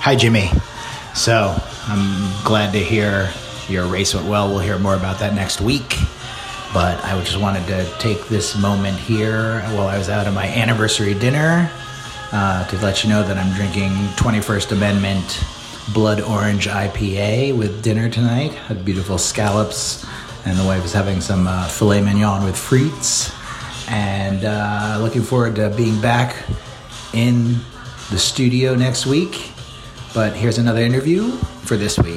Hi, Jimmy. So, I'm glad to hear your race went well. We'll hear more about that next week. But I just wanted to take this moment here while I was out at my anniversary dinner to let you know that I'm drinking 21st Amendment Blood Orange IPA with dinner tonight. Had beautiful scallops, and the wife is having some filet mignon with frites. And looking forward to being back in the studio next week. But here's another interview for this week.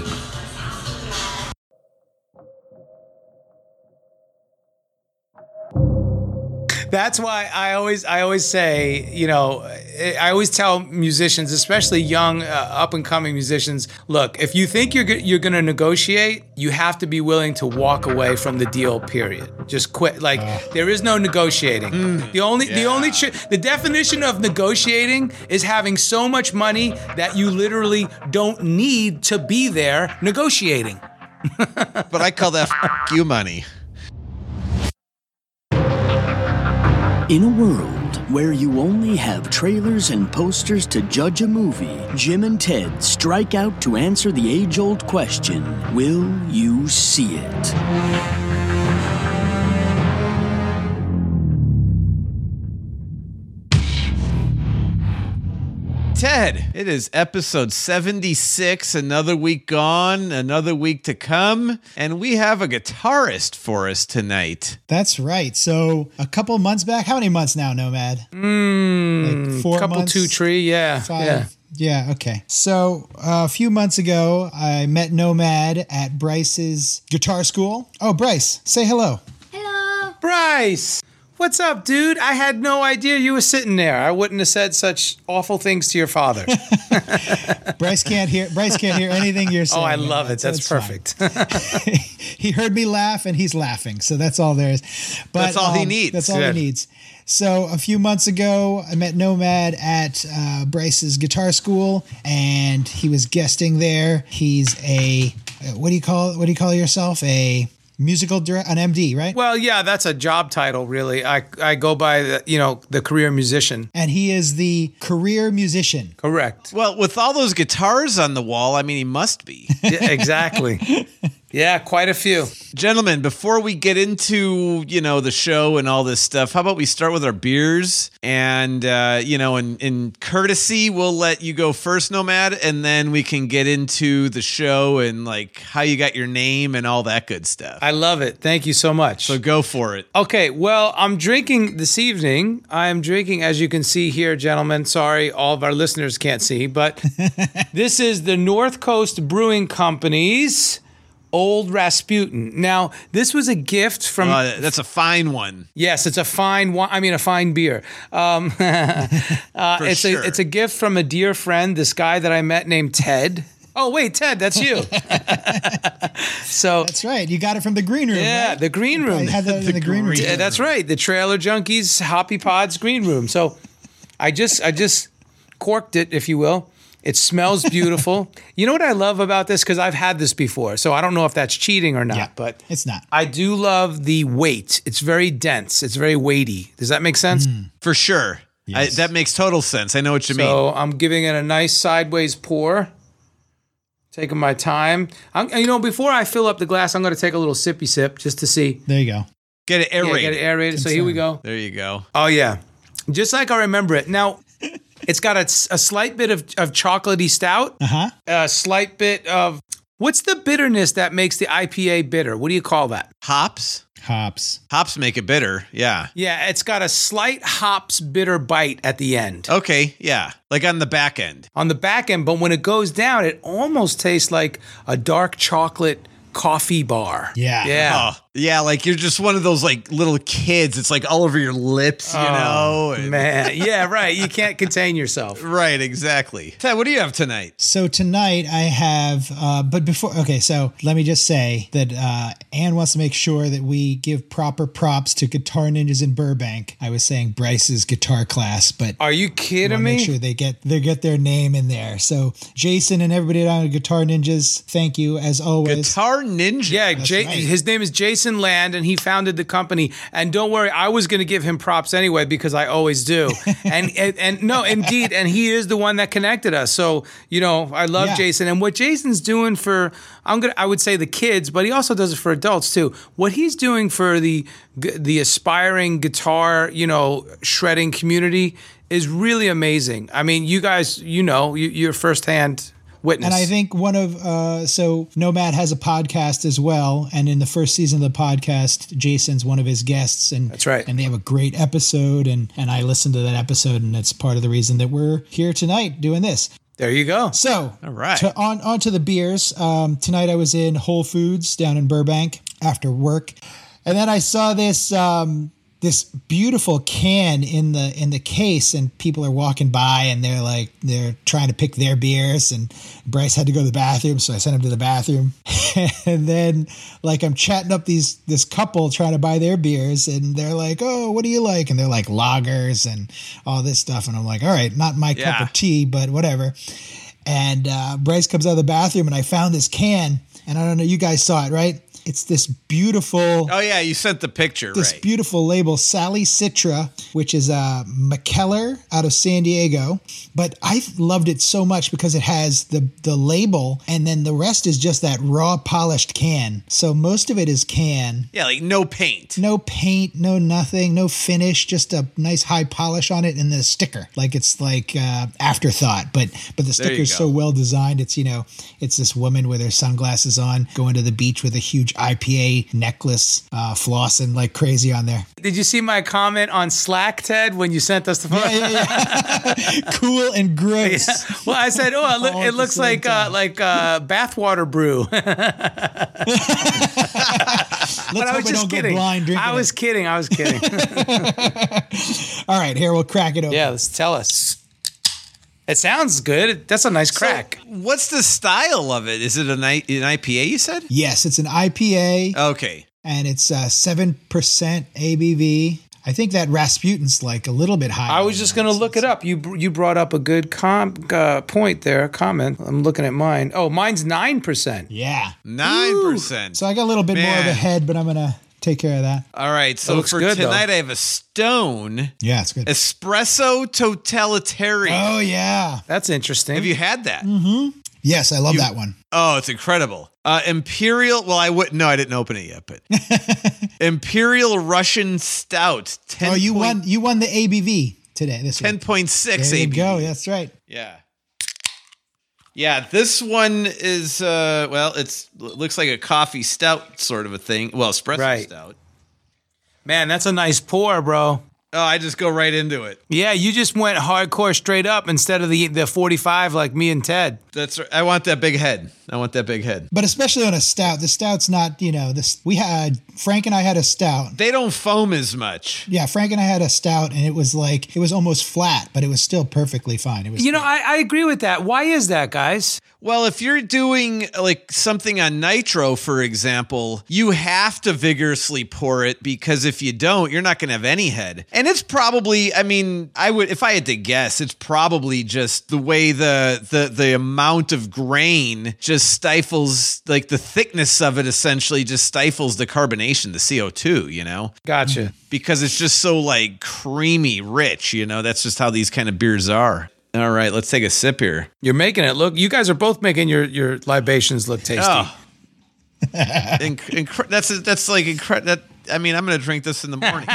That's why I always say, you know, I always tell musicians, especially young, up-and-coming musicians, look, if you think you're going to negotiate, you have to be willing to walk away from the deal, period. Just quit. Like, there is no negotiating. The definition of negotiating is having so much money that you literally don't need to be there negotiating. But I call that you money. In a world where you only have trailers and posters to judge a movie, Jim and Ted strike out to answer the age-old question, will you see it? Ted, it is episode 76, another week gone, another week to come, and we have a guitarist for us tonight. That's right. So a couple months back, how many months now, Nomad? Like 4 couple months? 2, 3, yeah. 5? Yeah, okay. So a few months ago, I met Nomad at Bryce's guitar school. Oh, Bryce, say hello. Hello. Bryce! What's up, dude? I had no idea you were sitting there. I wouldn't have said such awful things to your father. Bryce can't hear anything you're saying. Oh, I love it. That's perfect. He heard me laugh and he's laughing. So that's all there is. But that's all he needs. That's all he needs. So a few months ago, I met Nomad at Bryce's guitar school, and he was guesting there. He's a what do you call yourself? A musical director, an MD, right? Well, yeah, that's a job title, really. I go by the career musician. And he is the career musician. Correct. Well, with all those guitars on the wall, I mean, he must be. Yeah, exactly. Yeah, quite a few. Gentlemen, before we get into, the show and all this stuff, how about we start with our beers? And, in courtesy, we'll let you go first, Nomad, and then we can get into the show and, like, how you got your name and all that good stuff. I love it. Thank you so much. So go for it. Okay, well, I'm drinking this evening. I'm drinking, as you can see here, gentlemen. Sorry, all of our listeners can't see, but this is the North Coast Brewing Company's Old Rasputin. Now, this was a gift from... that's a fine one. Yes, it's a fine wine. I mean, a fine beer. It's a gift from a dear friend, this guy that I met named Ted. Oh, wait, Ted, that's you. So that's right. You got it from the green room. Yeah, right? the green room. I had that in the green room. That's right. The Trailer Junkies Hoppy Pods green room. So I just corked it, if you will. It smells beautiful. You know what I love about this? Because I've had this before, so I don't know if that's cheating or not, but it's not. I do love the weight. It's very dense. It's very weighty. Does that make sense? For sure. Yes. That makes total sense. I know what you mean. So I'm giving it a nice sideways pour. Taking my time. Before I fill up the glass, I'm going to take a little sippy sip just to see. There you go. Get it aerated. Yeah, get it aerated. So here we go. There you go. Oh, yeah. Just like I remember it. Now, it's got a slight bit of chocolatey stout. Uh-huh. A slight bit of... What's the bitterness that makes the IPA bitter? What do you call that? Hops make it bitter. Yeah. Yeah, it's got a slight hops bitter bite at the end. Okay, yeah. Like on the back end. On the back end, but when it goes down, it almost tastes like a dark chocolate coffee bar. Yeah. Yeah. Oh, yeah, like you're just one of those like little kids. It's like all over your lips, you know? And Man. Yeah, right. You can't contain yourself. Right, exactly. Ted, what do you have tonight? So tonight I have, so let me just say that Ann wants to make sure that we give proper props to Guitar Ninjas in Burbank. I was saying Bryce's guitar class, but are you kidding me? Make sure they get their name in there. So Jason and everybody down at Guitar Ninjas, thank you as always. Guitar Ninja. Yeah, That's right. His name is Jason Jason Land, and he founded the company. And don't worry, I was going to give him props anyway because I always do. and no, indeed, and he is the one that connected us. So I love Jason, and what Jason's doing for I would say the kids, but he also does it for adults too. What he's doing for the aspiring guitar, shredding community is really amazing. I mean, you guys, you're firsthand witness. And I think so Nomad has a podcast as well. And in the first season of the podcast, Jason's one of his guests. And that's right. And they have a great episode. And I listened to that episode, and it's part of the reason that we're here tonight doing this. There you go. So, all right. On to the beers. Tonight I was in Whole Foods down in Burbank after work. And then I saw this beautiful can in the case, and people are walking by and they're trying to pick their beers, and Bryce had to go to the bathroom, so I sent him to the bathroom. And then I'm chatting up this couple trying to buy their beers, and they're like, "Oh, what do you like?" And they're like lagers and all this stuff, and I'm like, "All right, not my cup of tea, but whatever." And Bryce comes out of the bathroom, and I found this can, and I don't know, you guys saw it, right? It's this beautiful... Oh, yeah, you sent the picture, this beautiful label, Sally Citra, which is a McKellar out of San Diego. But I loved it so much because it has the label, and then the rest is just that raw polished can. So most of it is can. Yeah, like no paint. No paint, no nothing, no finish, just a nice high polish on it, and the sticker. It's afterthought. But the sticker's so well designed. It's, it's this woman with her sunglasses on going to the beach with a huge IPA necklace, flossing like crazy on there. Did you see my comment on Slack, Ted, when you sent us the photo? Yeah. Cool and gross. Yeah. Well, I said, it looks like bathwater brew. But I was just kidding. I was kidding. All right, here, we'll crack it open. Yeah, let's tell us. It sounds good. That's a nice crack. So what's the style of it? Is it an IPA, you said? Yes, it's an IPA. Okay. And it's 7% ABV. I think that Rasputin's a little bit higher. I was just going to look it up. You brought up a good point there, comment. I'm looking at mine. Oh, mine's 9%. Yeah. 9%. So I got a little bit more of a head, but I'm going to take care of that. All right. So for good, tonight, I have a Stone. Yeah, it's good. Espresso Totalitarian. Oh, yeah. That's interesting. Have you had that? Mm-hmm. Yes, I love that one. Oh, it's incredible. Imperial. Well, I didn't open it yet, but Imperial Russian Stout. 10. Oh, you won the ABV today. This 10.6 ABV. There you go. That's right. Yeah. Yeah, this one is it looks like a coffee stout sort of a thing. Well, espresso stout. Man, that's a nice pour, bro. Oh, I just go right into it. Yeah, you just went hardcore straight up instead of the 45 like me and Ted. That's right. I want that big head. But especially on a stout. The stout's not, Frank and I had a stout. They don't foam as much. Yeah, Frank and I had a stout, and it was almost flat, but it was still perfectly fine. It was I agree with that. Why is that, guys? Well, if you're doing something on nitro, for example, you have to vigorously pour it, because if you don't, you're not going to have any head. And it's probably, if I had to guess, it's probably just the way the amount of grain just stifles, the thickness of it essentially just stifles the carbonation, the CO2, Gotcha. Because it's just so creamy rich, that's just how these kind of beers are. All right, let's take a sip here. You're making it look. You guys are both making your libations look tasty. Oh. I'm going to drink this in the morning.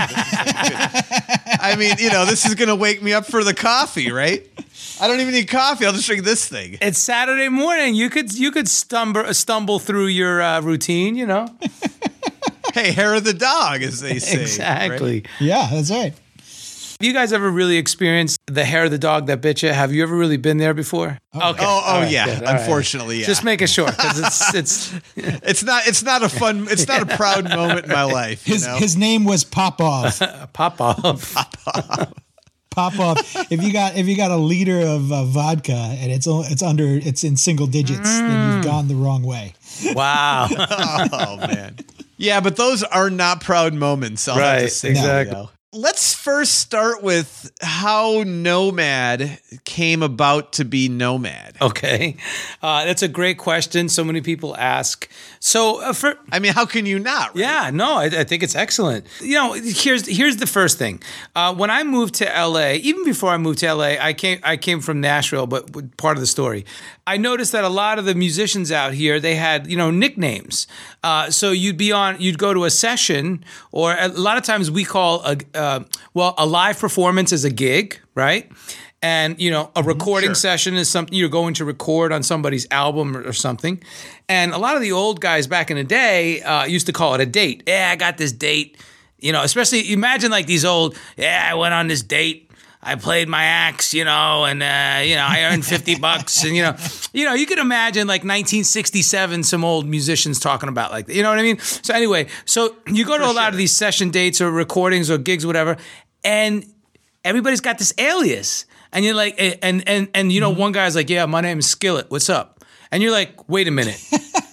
This is going to wake me up for the coffee, right? I don't even need coffee. I'll just drink this thing. It's Saturday morning. You could stumble through your routine, Hey, hair of the dog, as they say. Exactly. Right? Yeah, that's right. Have you guys ever really experienced the hair of the dog that bit you? Have you ever really been there before? Oh, okay. Oh, yeah. Good. Unfortunately, yeah. Just making sure, because it's not a proud moment in my life. His name was Popov. Popov. Popov. If you got a liter of vodka and it's in single digits, then you've gone the wrong way. Wow. Oh man. Yeah, but those are not proud moments. I'll have to say. Exactly. let's first start with how Nomad came about to be Nomad. Okay. That's a great question. So many people ask. So how can you not? Right? Yeah, no, I think it's excellent. Here's the first thing. When I moved to LA, even before I moved to LA, I came from Nashville, but part of the story. I noticed that a lot of the musicians out here, they had, nicknames. So you'd go to a session, or a lot of times we call a live performance is a gig, right? And, a recording session is something you're going to record on somebody's album or something. And a lot of the old guys back in the day used to call it a date. Yeah, I got this date. Especially imagine like these old, I went on this date. I played my axe, and I earned $50, and you can imagine like 1967, some old musicians talking about like, you know what I mean? So anyway, so you go to a lot of these session dates or recordings or gigs, whatever, and everybody's got this alias, and you're like, one guy's like, yeah, my name is Skillet. What's up? And you're like, wait a minute.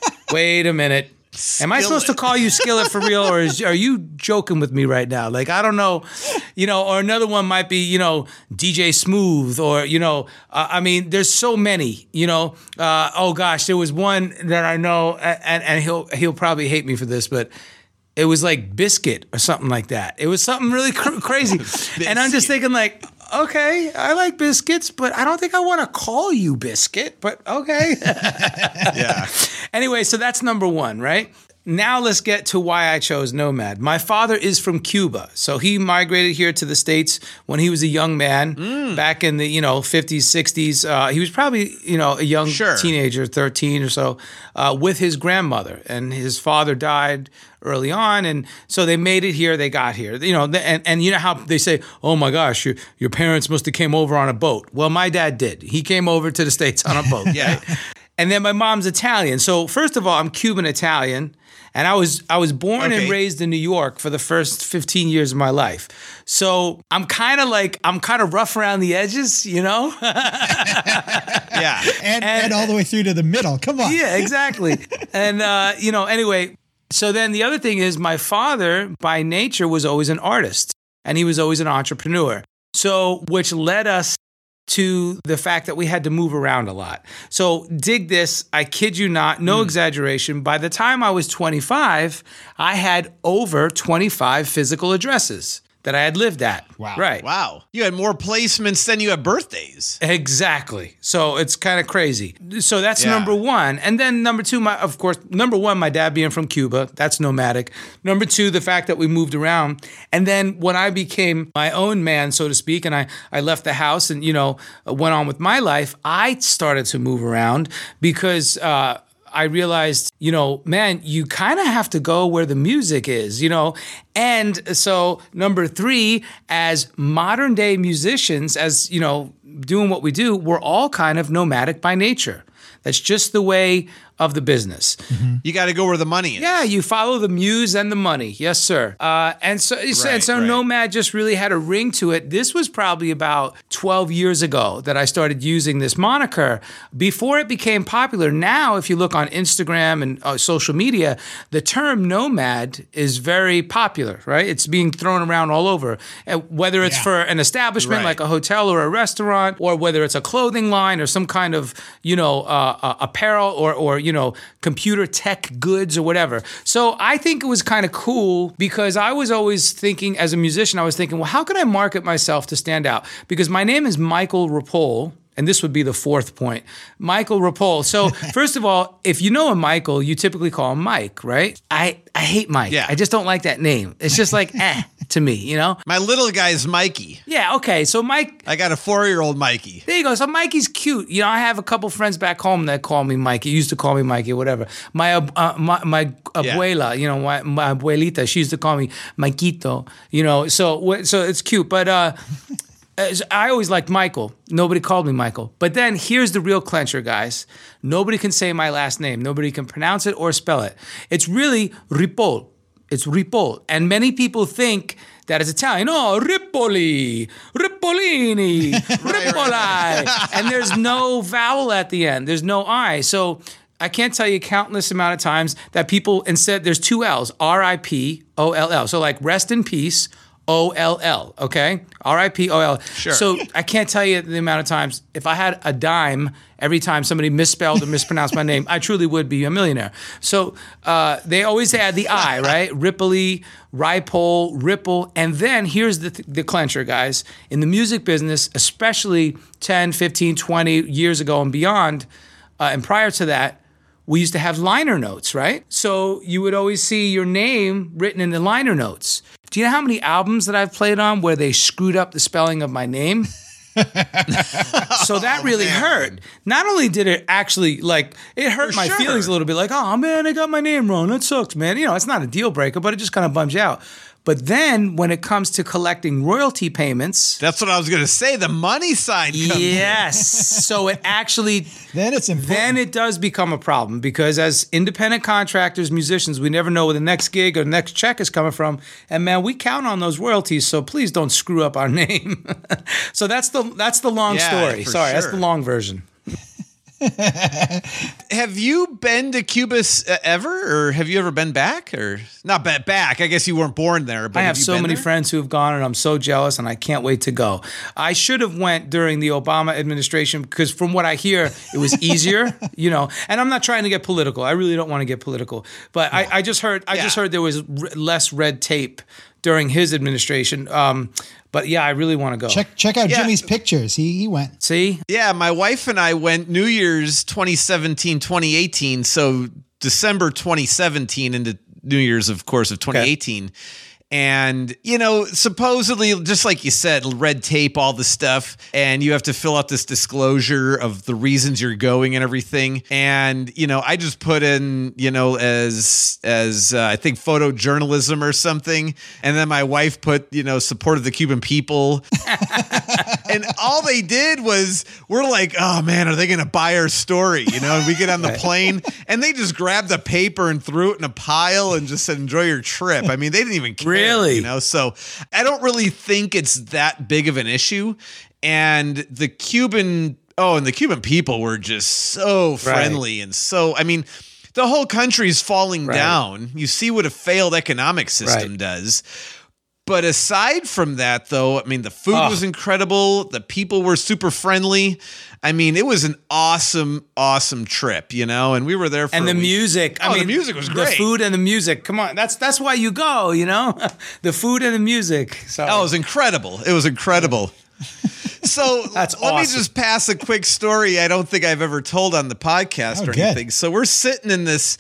Am I supposed to call you Skillet for real, or are you joking with me right now? Like, I don't know, or another one might be, DJ Smooth, or, there's so many, oh gosh, there was one that I know, and he'll probably hate me for this, but it was like Biscuit or something like that. It was something really crazy. And I'm just thinking like, okay, I like biscuits, but I don't think I want to call you Biscuit, but okay. Yeah. Anyway, so that's number one, right? Now let's get to why I chose Nomad. My father is from Cuba, so he migrated here to the States when he was a young man back in the 50s, 60s. He was probably a young teenager, 13 or so, with his grandmother, and his father died early on, and so they made it here. They got here, and you know how they say, "Oh my gosh, your parents must have came over on a boat." Well, my dad did. He came over to the States on a boat. Yeah. Right? And then my mom's Italian. So first of all, I'm Cuban Italian. And I was born and raised in New York for the first 15 years of my life. So I'm kind of rough around the edges, Yeah. And all the way through to the middle. Come on. Yeah, exactly. And, anyway, so then the other thing is my father by nature was always an artist, and he was always an entrepreneur. So which led us to the fact that we had to move around a lot. So dig this, I kid you not, no exaggeration. By the time I was 25, I had over 25 physical addresses that I had lived at. Wow. Right. Wow. You had more placements than you had birthdays. Exactly. So it's kind of crazy. So that's number one. And then number two, number one, my dad being from Cuba, that's nomadic. Number two, the fact that we moved around. And then when I became my own man, so to speak, and I left the house and, went on with my life, I started to move around because I realized, man, you kind of have to go where the music is, And so number three, as modern day musicians, as, doing what we do, we're all kind of nomadic by nature. That's just the way of the business. Mm-hmm. You got to go where the money is. Yeah, you follow the muse and the money. Yes, sir. And so Nomad just really had a ring to it. This was probably about 12 years ago that I started using this moniker before it became popular. Now, if you look on Instagram and social media, the term nomad is very popular, right? It's being thrown around all over, whether it's for an establishment like a hotel or a restaurant, or whether it's a clothing line or some kind of, apparel or computer tech goods or whatever. So I think it was kind of cool because I was always thinking, as a musician, well, how can I market myself to stand out? Because my name is Michael Rapole. And this would be the fourth point. Michael Rapole. So first of all, if you know a Michael, you typically call him Mike, right? I hate Mike. Yeah. I just don't like that name. It's just like, to me, My little guy's Mikey. Yeah, okay. So Mike. I got a 4-year-old Mikey. There you go. So Mikey's cute. I have a couple friends back home that call me Mikey. Used to call me Mikey or whatever. My abuela, my abuelita, she used to call me Maikito. So it's cute. But I always liked Michael. Nobody called me Michael. But then here's the real clincher, guys. Nobody can say my last name. Nobody can pronounce it or spell it. It's really Ripoll. It's Ripoll. And many people think that it's Italian. Oh, Ripoli, Ripolini, Ripoli. And there's no vowel at the end. There's no I. So I can't tell you countless amount of times that people, instead, there's two L's, Ripoll. So like rest in peace, O-L-L, okay? R-I-P-O-L. Sure. So I can't tell you the amount of times, if I had a dime every time somebody misspelled or mispronounced my name, I truly would be a millionaire. So they always add the I, right? Ripley, Ripple, Ripple. And then here's the clincher, guys. In the music business, especially 10, 15, 20 years ago and beyond, and prior to that, we used to have liner notes, right? So you would always see your name written in the liner notes. Do you know how many albums that I've played on where they screwed up the spelling of my name? So that really hurt. Not only did it actually, like, it hurt my feelings a little bit, like, oh man, I got my name wrong. That sucks, man. You know, it's not a deal breaker, but it just kind of bums you out. But then when it comes to collecting royalty payments, That's what I was going to say. The money side comes in. yes. So it actually Then it's important. then it does become a problem because as independent contractors, musicians, we never know where the next gig or the next check is coming from. And man, we count on those royalties. So please don't screw up our name. So that's the long Yeah, story. for Sorry, that's sure. the long version. Have you been to Cuba ever, or have you ever been back, or not back? I guess you weren't born there. But I have you so been many there? friends who have gone, and I'm so jealous, and I can't wait to go. I should have went during the Obama administration because, from what I hear, it was easier, you know. And I'm not trying to get political. I really don't want to get political, but I just heard there was less red tape during his administration. But yeah, I really want to go. Check out Yeah. Jimmy's pictures. He went. See, Yeah, my wife and I went New Year's 2017, 2018. So December 2017 into New Year's, of course, of 2018. And, you know, supposedly, just like you said, red tape, all the stuff, and you have to fill out this disclosure of the reasons you're going and everything. And, you know, I just put in, you know, as I think photojournalism or something. And then my wife put, you know, support of the Cuban people. And all they did was, we're like, oh man, are they going to buy our story? You know, and we get on the plane and they just grabbed the paper and threw it in a pile and just said, enjoy your trip. I mean, they didn't even care. Really? You know, so I don't really think it's that big of an issue. And the Cuban people were just so friendly and so, I mean, the whole country's falling down. You see what a failed economic system does. But aside from that, though, I mean, the food was incredible. The people were super friendly. I mean, it was an awesome, awesome trip, you know, and we were there for and a the week. music. I mean, the music was great. The food and the music. Come on, that's why you go. You know, the food and the music. So Oh, it was incredible. It was incredible. So That's let me awesome. just pass a quick story I don't think I've ever told on the podcast or good. anything. So we're sitting in this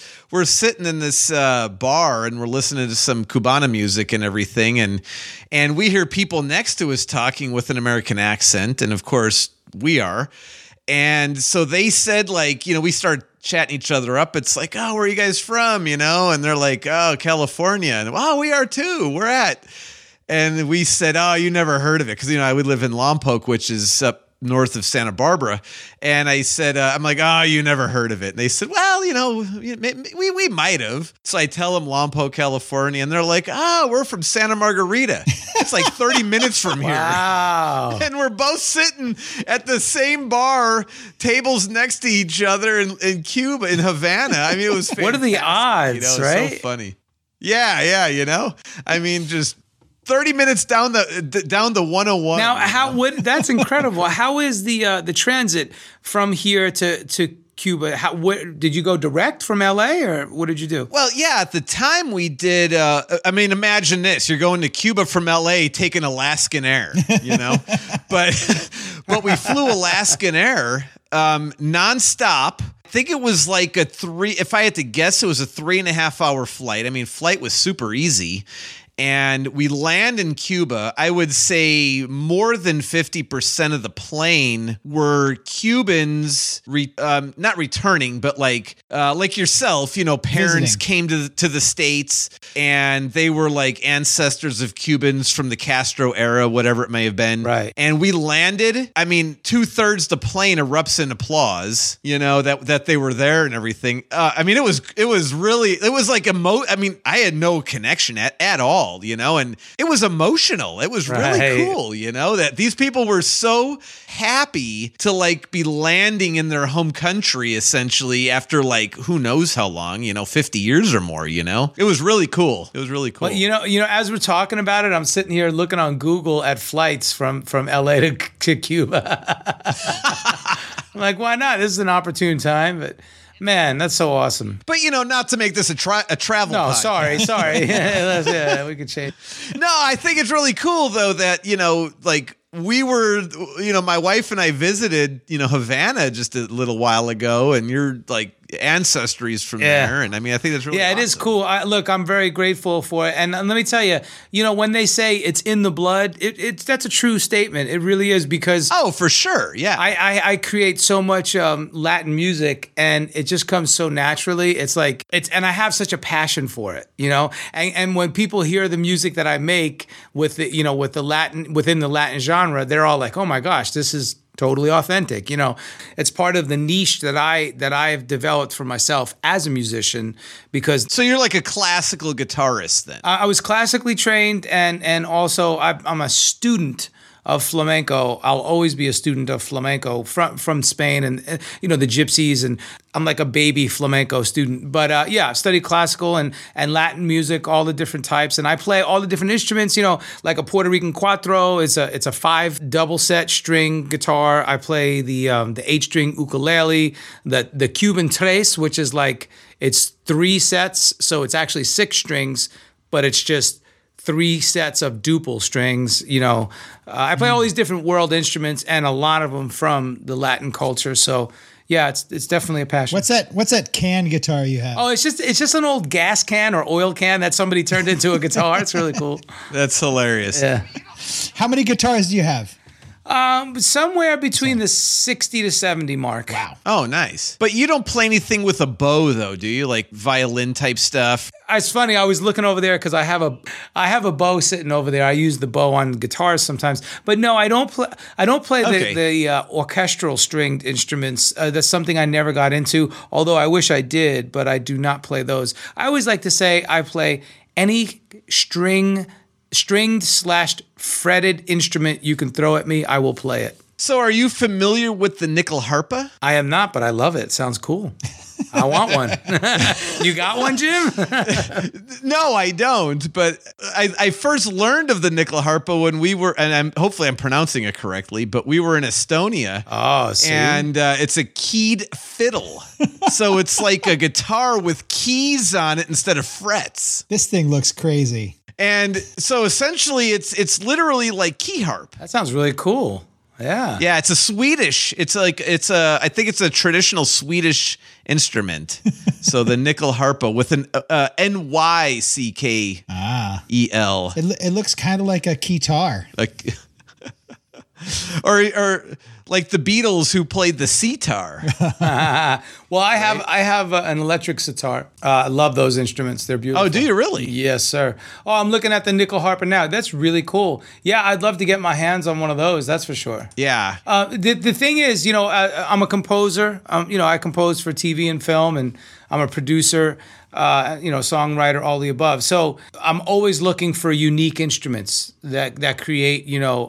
bar and we're listening to some Cubana music and everything, and we hear people next to us talking with an American accent, and of course we are. And so they said, like, you know, we start chatting each other up. It's like, oh, where are you guys from? You know, and they're like, oh, California. And oh, we are too. We're at. And we said, oh, you never heard of it. Because, you know, I would live in Lompoc, which is up north of Santa Barbara. And I said, I'm like, oh, you never heard of it. And they said, well, you know, we might have. So I tell them Lompoc, California. And they're like, oh, we're from Santa Margarita. It's like 30 minutes from here. wow. And we're both sitting at the same bar, tables next to each other in Cuba, in Havana. I mean, it was fantastic. What are the odds, You know, it's right? so funny. Yeah, you know? I mean, just 30 minutes down the 101. Now, that's incredible. How is the transit from here to Cuba? Did you go direct from LA or what did you do? Well, yeah, at the time we did, I mean, imagine this. You're going to Cuba from LA taking Alaskan Air, you know? but we flew Alaskan Air nonstop. I think it was like if I had to guess, it was a 3.5 hour flight. I mean, flight was super easy. And we land in Cuba. I would say more than 50% of the plane were Cubans, not returning, but like yourself, you know, parents Visiting. came to the States and they were like ancestors of Cubans from the Castro era, whatever it may have been. Right. And we landed. I mean, 2/3 the plane erupts in applause, you know, that they were there and everything. I mean, it was like I mean, I had no connection at all. all, and it was emotional. It was really Right. cool, that these people were so happy to like be landing in their home country essentially after like who knows how long, 50 years or more, It was really cool. It was really cool. Well, as we're talking about it, I'm sitting here looking on Google at flights from LA to Cuba. I'm like, why not? This is an opportune time, but man, that's so awesome. But not to make this a travel. No, podcast. sorry. Yeah, we could change. No, I think it's really cool though that, like we were, my wife and I visited, Havana just a little while ago, and you're like ancestries from there. And I mean, I think that's really it awesome. is cool. Look, I'm very grateful for it. And let me tell you, when they say it's in the blood, that's a true statement. It really is, because Oh, for sure. Yeah. I create so much Latin music, and it just comes so naturally. And I have such a passion for it, and when people hear the music that I make with the Latin, within the Latin genre, they're all like, oh my gosh, this is totally authentic. It's part of the niche that I've developed for myself as a musician, because So you're like a classical guitarist then. I was classically trained, and also I'm a student of flamenco. I'll always be a student of flamenco from Spain and the gypsies, and I'm like a baby flamenco student. But I studied classical and Latin music, all the different types, and I play all the different instruments. Like a Puerto Rican cuatro. It's a 5 double set string guitar. I play the 8-string ukulele, the Cuban tres, which is like it's 3 sets, so it's actually 6 strings, but it's just 3 sets of duple strings. I play all these different world instruments, and a lot of them from the Latin culture. So yeah, it's definitely a passion. What's that can guitar you have? Oh, it's just an old gas can or oil can that somebody turned into a guitar. It's really cool. That's hilarious. Yeah. How many guitars do you have? Somewhere between the 60 to 70 mark. Wow. Oh, nice. But you don't play anything with a bow though, do you? Like violin type stuff? It's funny. I was looking over there because I have a bow sitting over there. I use the bow on guitars sometimes, but no, I don't play. I don't play Okay. the orchestral stringed instruments. That's something I never got into. Although I wish I did, but I do not play those. I always like to say I play any stringed/fretted instrument you can throw at me. I will play it. So are you familiar with the nickel harpa? I am not, but I love it. It sounds cool. I want one. You got one, Jim? No, I don't. But I first learned of the nickel harpa when we were, and hopefully I'm pronouncing it correctly, but we were in Estonia. Oh, see? And it's a keyed fiddle. So it's like a guitar with keys on it instead of frets. This thing looks crazy. And so essentially it's literally like key harp. That sounds really cool. Yeah. Yeah, it's a Swedish. I think it's a traditional Swedish instrument. So the nickel harpa with an NYCKEL. It looks kind of like a guitar. Like or like the Beatles who played the sitar. Well, I have an electric sitar. I love those instruments. They're beautiful. Oh, do you really? Yes, sir. Oh, I'm looking at the nickel harpa now. That's really cool. Yeah, I'd love to get my hands on one of those. That's for sure. Yeah. The thing is, I'm a composer. I compose for TV and film, and I'm a producer, songwriter, all the above. So I'm always looking for unique instruments that create,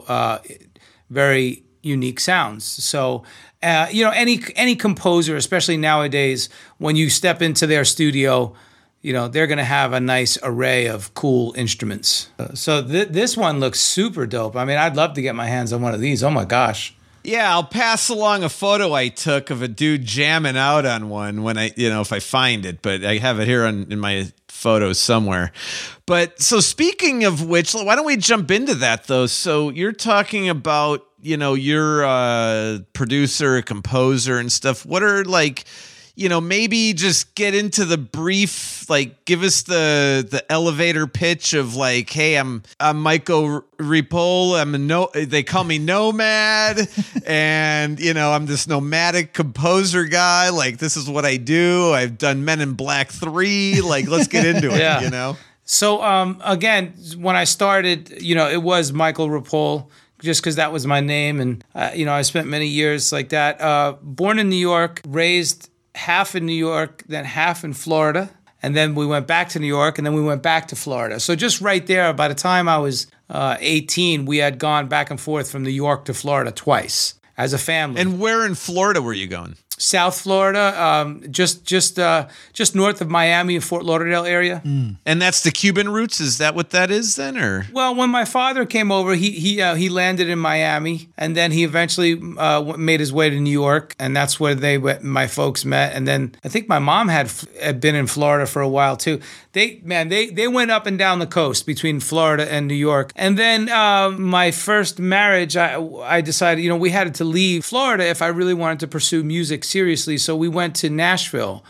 very unique sounds. So, any composer, especially nowadays, when you step into their studio, they're going to have a nice array of cool instruments. So this one looks super dope. I mean, I'd love to get my hands on one of these. Oh my gosh. Yeah, I'll pass along a photo I took of a dude jamming out on one when if I find it, but I have it here in my photos somewhere. But so speaking of which, why don't we jump into that though? So you're talking about, you're a producer, a composer and stuff. What are maybe just get into the brief, give us the elevator pitch of hey, I'm Michael Ripoll. They call me Nomad, and I'm this nomadic composer guy. This is what I do. I've done Men in Black 3. Let's get into it. Yeah. So again, when I started, it was Michael Ripoll, just because that was my name, and I spent many years like that. Born in New York, raised half in New York, then half in Florida. and then we went back to New York, and then we went back to Florida. So just right there, by the time I was 18, we had gone back and forth from New York to Florida twice as a family. And where in Florida were you going? South Florida, just north of Miami, Fort Lauderdale area. And that's the Cuban roots? Is that what that is then, or? Well, when my father came over, he landed in Miami, and then he eventually made his way to New York, and that's where my folks met. And then I think my mom had been in Florida for a while too. They went up and down the coast between Florida and New York. And then my first marriage, I decided, we had to leave Florida if I really wanted to pursue music seriously. So we went to Nashville,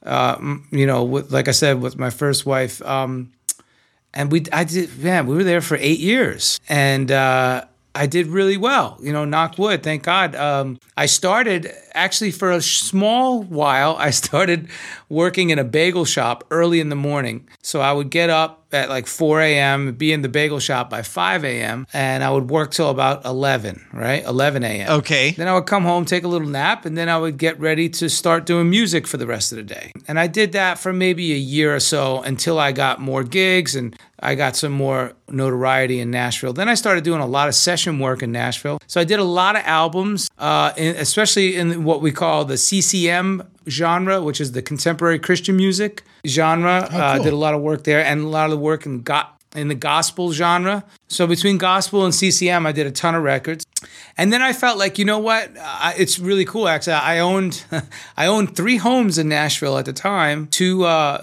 like I said, with my first wife. And we were there for 8 years. And I did really well, knock wood, thank God. I started, actually for a small while, I started working in a bagel shop early in the morning. So I would get up at like 4 a.m., be in the bagel shop by 5 a.m., and I would work till about 11 a.m. Okay. Then I would come home, take a little nap, and then I would get ready to start doing music for the rest of the day. And I did that for maybe a year or so until I got more gigs and I got some more notoriety in Nashville. Then I started doing a lot of session work in Nashville. So I did a lot of albums, especially in what we call the CCM genre, which is the contemporary Christian music genre. Cool. Did a lot of work there, and a lot of the work in the gospel genre. So between gospel and CCM, I did a ton of records. And then I felt like, it's really cool. Actually, I owned 3 homes in Nashville at the time. 2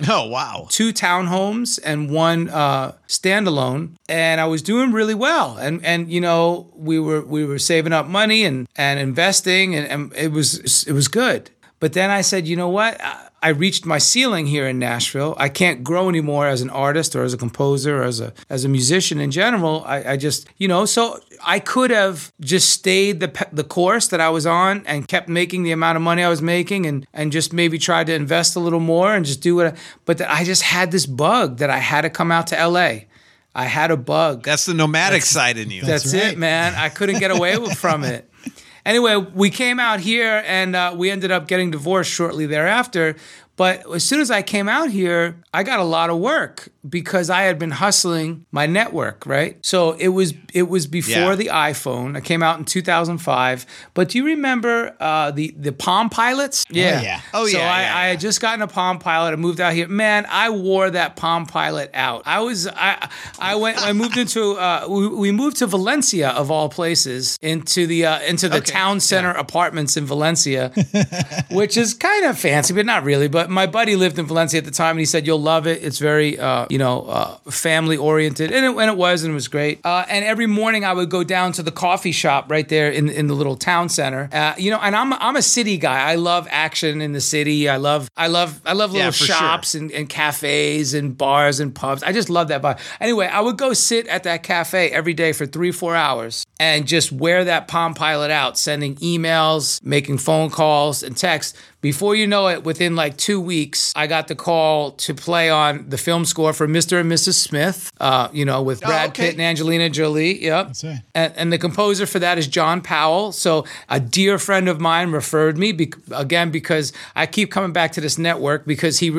townhomes and 1 standalone, and I was doing really well. And we were saving up money and investing, and it was good. But then I said, you know what? I reached my ceiling here in Nashville. I can't grow anymore as an artist or as a composer or as a musician in general. I just, so I could have just stayed the course that I was on and kept making the amount of money I was making and just maybe tried to invest a little more and just do but I just had this bug that I had to come out to LA. I had a bug. That's the nomadic side in you. That's right. it, man. I couldn't get away from it. Anyway, we came out here and we ended up getting divorced shortly thereafter. But as soon as I came out here, I got a lot of work because I had been hustling my network, right? So it was before the iPhone. I came out in 2005. But do you remember the Palm Pilots? Yeah. Oh, So yeah. I had just gotten a Palm Pilot. I moved out here. Man, I wore that Palm Pilot out. We moved to Valencia of all places into the town center apartments in Valencia, which is kind of fancy, but not really. But my buddy lived in Valencia at the time, and he said, "You'll love it. It's very, family oriented," and it was great. And every morning I would go down to the coffee shop right there in the little town center. And I'm a city guy. I love action in the city. I love little shops and cafes and bars and pubs. I just love that vibe. Anyway, I would go sit at that cafe every day for 3-4 hours and just wear that Palm Pilot out, sending emails, making phone calls and texts. Before you know it, within like 2 weeks, I got the call to play on the film score for Mr. and Mrs. Smith, with Brad Pitt and Angelina Jolie. Yep. That's right. And the composer for that is John Powell. So a dear friend of mine referred me because I keep coming back to this network because you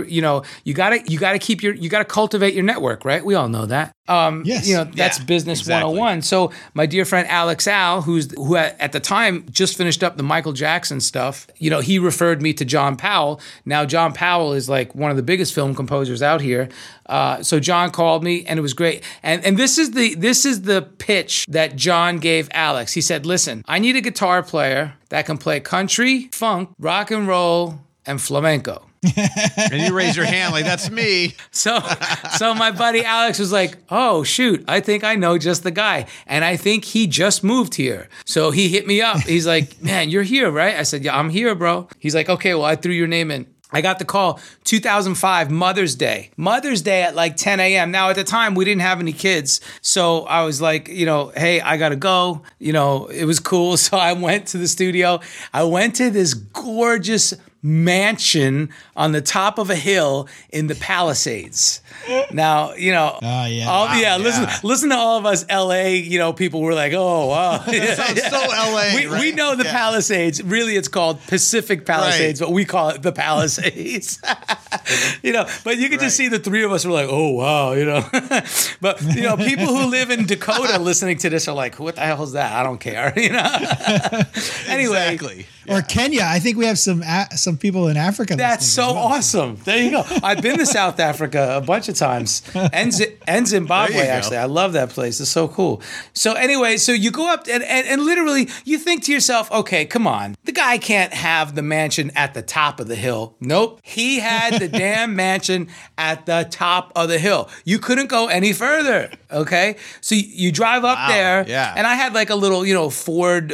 gotta cultivate your network, right? We all know that. Yes. That's business exactly. 101. So my dear friend Alex Al, who at the time just finished up the Michael Jackson stuff, he referred me to John Powell. Now John Powell is like one of the biggest film composers out here. So John called me, and it was great. And this is the pitch that John gave Alex. He said, "Listen, I need a guitar player that can play country, funk, rock and roll, and flamenco." And you raise your hand like, that's me. So my buddy Alex was like, "Oh, shoot, I think I know just the guy." And I think he just moved here. So he hit me up. He's like, "Man, you're here, right?" I said, "Yeah, I'm here, bro." He's like, "Okay, well, I threw your name in." I got the call 2005, Mother's Day at like 10 a.m. Now, at the time, we didn't have any kids. So I was like, hey, I got to go. It was cool. So I went to the studio. I went to this gorgeous mansion on the top of a hill in the Palisades. Now, listen to all of us LA, people were like, "Oh, wow." That sounds so LA. We know the Palisades. Really, it's called Pacific Palisades, but we call it the Palisades. But you could just see the three of us were like, oh, wow, But, people who live in Dakota listening to this are like, what the hell is that? I don't care, Anyway. Exactly. Or Kenya. I think we have some people in Africa. That's so awesome. There you go. I've been to South Africa a bunch of times and Zimbabwe, actually. I love that place. It's so cool. So anyway, so you go up and literally you think to yourself, okay, come on. The guy can't have the mansion at the top of the hill. Nope. He had the damn mansion at the top of the hill. You couldn't go any further. Okay. So you drive up there. Yeah. And I had like a little, Ford,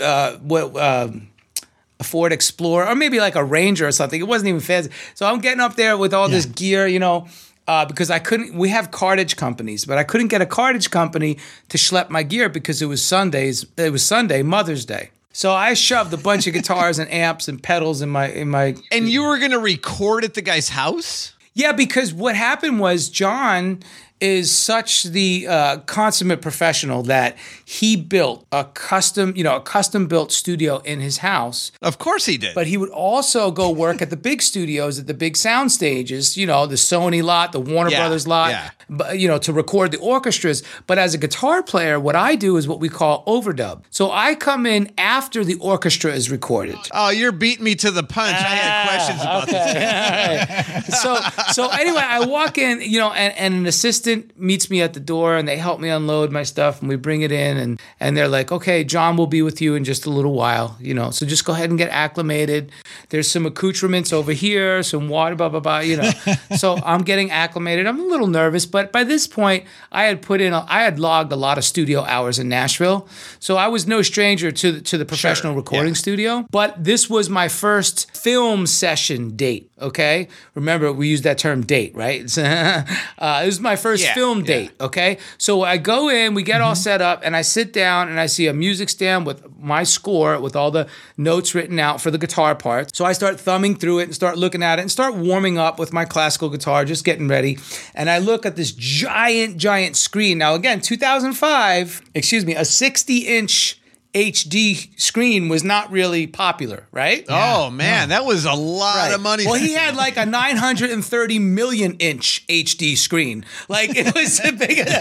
a Ford Explorer, or maybe like a Ranger or something. It wasn't even fancy. So I'm getting up there with all this gear, because we have cartage companies, but I couldn't get a cartage company to schlep my gear because it was Sunday, Mother's Day. So I shoved a bunch of guitars and amps and pedals in my. And you were going to record at the guy's house? Yeah, because what happened was John is such the consummate professional that he built a custom built studio in his house. Of course he did. But he would also go work at the big studios, at the big sound stages, the Sony lot, the Warner Brothers lot, to record the orchestras. But as a guitar player, what I do is what we call overdub. So I come in after the orchestra is recorded. Oh, you're beating me to the punch. I had questions about this. So anyway, I walk in, and an assistant meets me at the door and they help me unload my stuff and we bring it in and they're like, okay, John will be with you in just a little while, so just go ahead and get acclimated. There's some accoutrements over here, some water, blah, blah, blah, So I'm getting acclimated. I'm a little nervous, but by this point I had logged a lot of studio hours in Nashville. So I was no stranger to the professional recording studio, but this was my first film session date. Okay. Remember, we use that term date, right? It was my first film date. Okay. So I go in, we get all set up, and I sit down and I see a music stand with my score with all the notes written out for the guitar parts. So I start thumbing through it and start looking at it and start warming up with my classical guitar, just getting ready. And I look at this giant screen. Now, again, 2005, a 60-inch HD screen was not really popular, right? Oh, man, that was a lot of money. Well, he had like a 930 million inch HD screen. Like it was the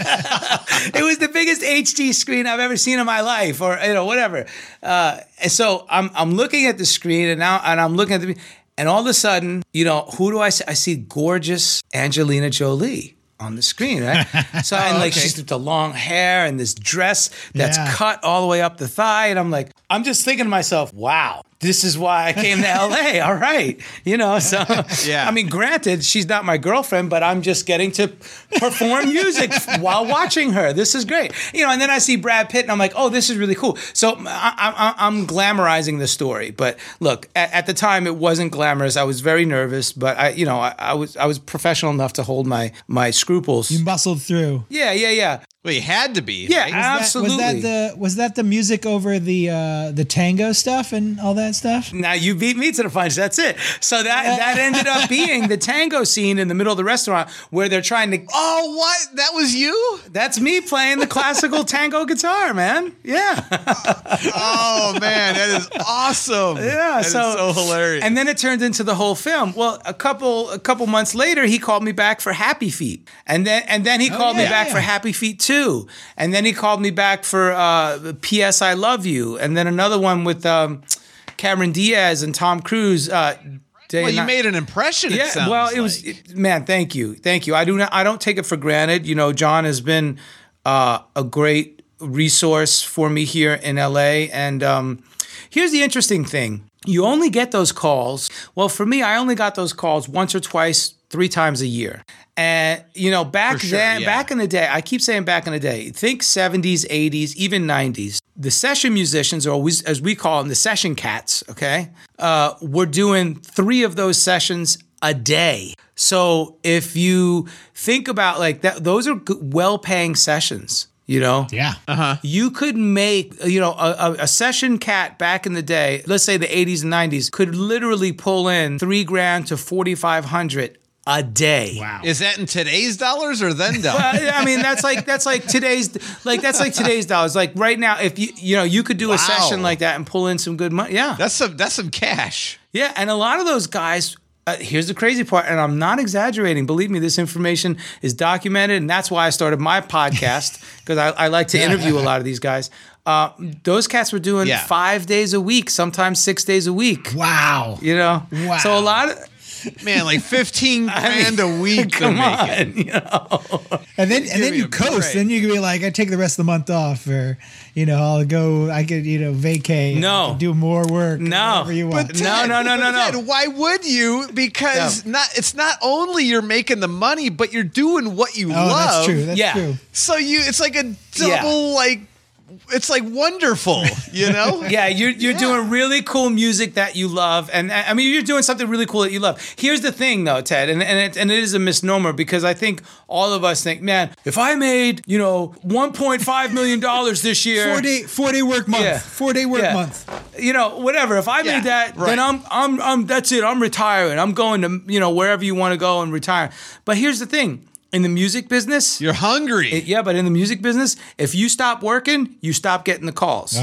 biggest HD screen I've ever seen in my life, or whatever. And so I'm looking at the screen, and I'm looking at and all of a sudden, who do I see? I see gorgeous Angelina Jolie on the screen, right? So she's with the long hair and this dress that's cut all the way up the thigh, and I'm just thinking to myself, wow, this is why I came to LA. All right. So I mean, granted, she's not my girlfriend, but I'm just getting to perform music while watching her. This is great. And then I see Brad Pitt and I'm like, oh, this is really cool. So I'm glamorizing the story. But look, at the time it wasn't glamorous. I was very nervous, but I was professional enough to hold my scruples. You muscled through. Yeah. Well, you had to be. Yeah, right? absolutely. Was that the music over the tango stuff and all that stuff? Now you beat me to the punch. That's it. So that ended up being the tango scene in the middle of the restaurant where they're trying to. Oh, what? That was you? That's me playing the classical tango guitar, man. Yeah. Oh man, that is awesome. Yeah, that is so hilarious. And then it turned into the whole film. Well, a couple months later, he called me back for Happy Feet, and then he called me back for Happy Feet 2. And then he called me back for P.S. I Love You. And then another one with Cameron Diaz and Tom Cruise. Well, you made an impression. Yeah, it sounds well, it was, man, thank you. I don't take it for granted. John has been a great resource for me here in LA. And here's the interesting thing. You only get those calls. Well, for me, I only got those calls once or twice, 3 times a year. And, back in the day, I keep saying back in the day, think 70s, 80s, even 90s. The session musicians, or always, as we call them, the session cats, okay, were doing 3 of those sessions a day. So if you think about like that, those are well-paying sessions. Yeah. You could make, a session cat back in the day, let's say the 80s and 90s, could literally pull in $3,000 to $4,500 a day. Wow. Is that in today's dollars or then dollars? Well, I mean, that's like today's dollars. Like right now, if you could do a session like that and pull in some good money. Yeah. That's some cash. Yeah. And a lot of those guys Here's the crazy part, and I'm not exaggerating. Believe me, this information is documented, and that's why I started my podcast, because I like to interview a lot of these guys. Those cats were doing 5 days a week, sometimes 6 days a week. Wow. You know? Wow. So a lot of... Man, like 15 grand a week. Come on, you know. And then you coast. Then you can be like, I take the rest of the month off, or I could vacate. No. I could do more work. No. Whatever you want. But Ted, why would you? Because it's not only you're making the money, but you're doing what you love. That's true. That's true. So it's like a double it's like wonderful, you know? Yeah, you're doing really cool music that you love, and I mean you're doing something really cool that you love. Here's the thing, though, Ted, and it is a misnomer, because I think all of us think, man, if I made $1.5 million this year, 4-day work month, 4-day work month, whatever. If I made that, then I'm that's it. I'm retiring. I'm going to wherever you want to go and retire. But here's the thing. In the music business, you're hungry. But in the music business, if you stop working, you stop getting the calls.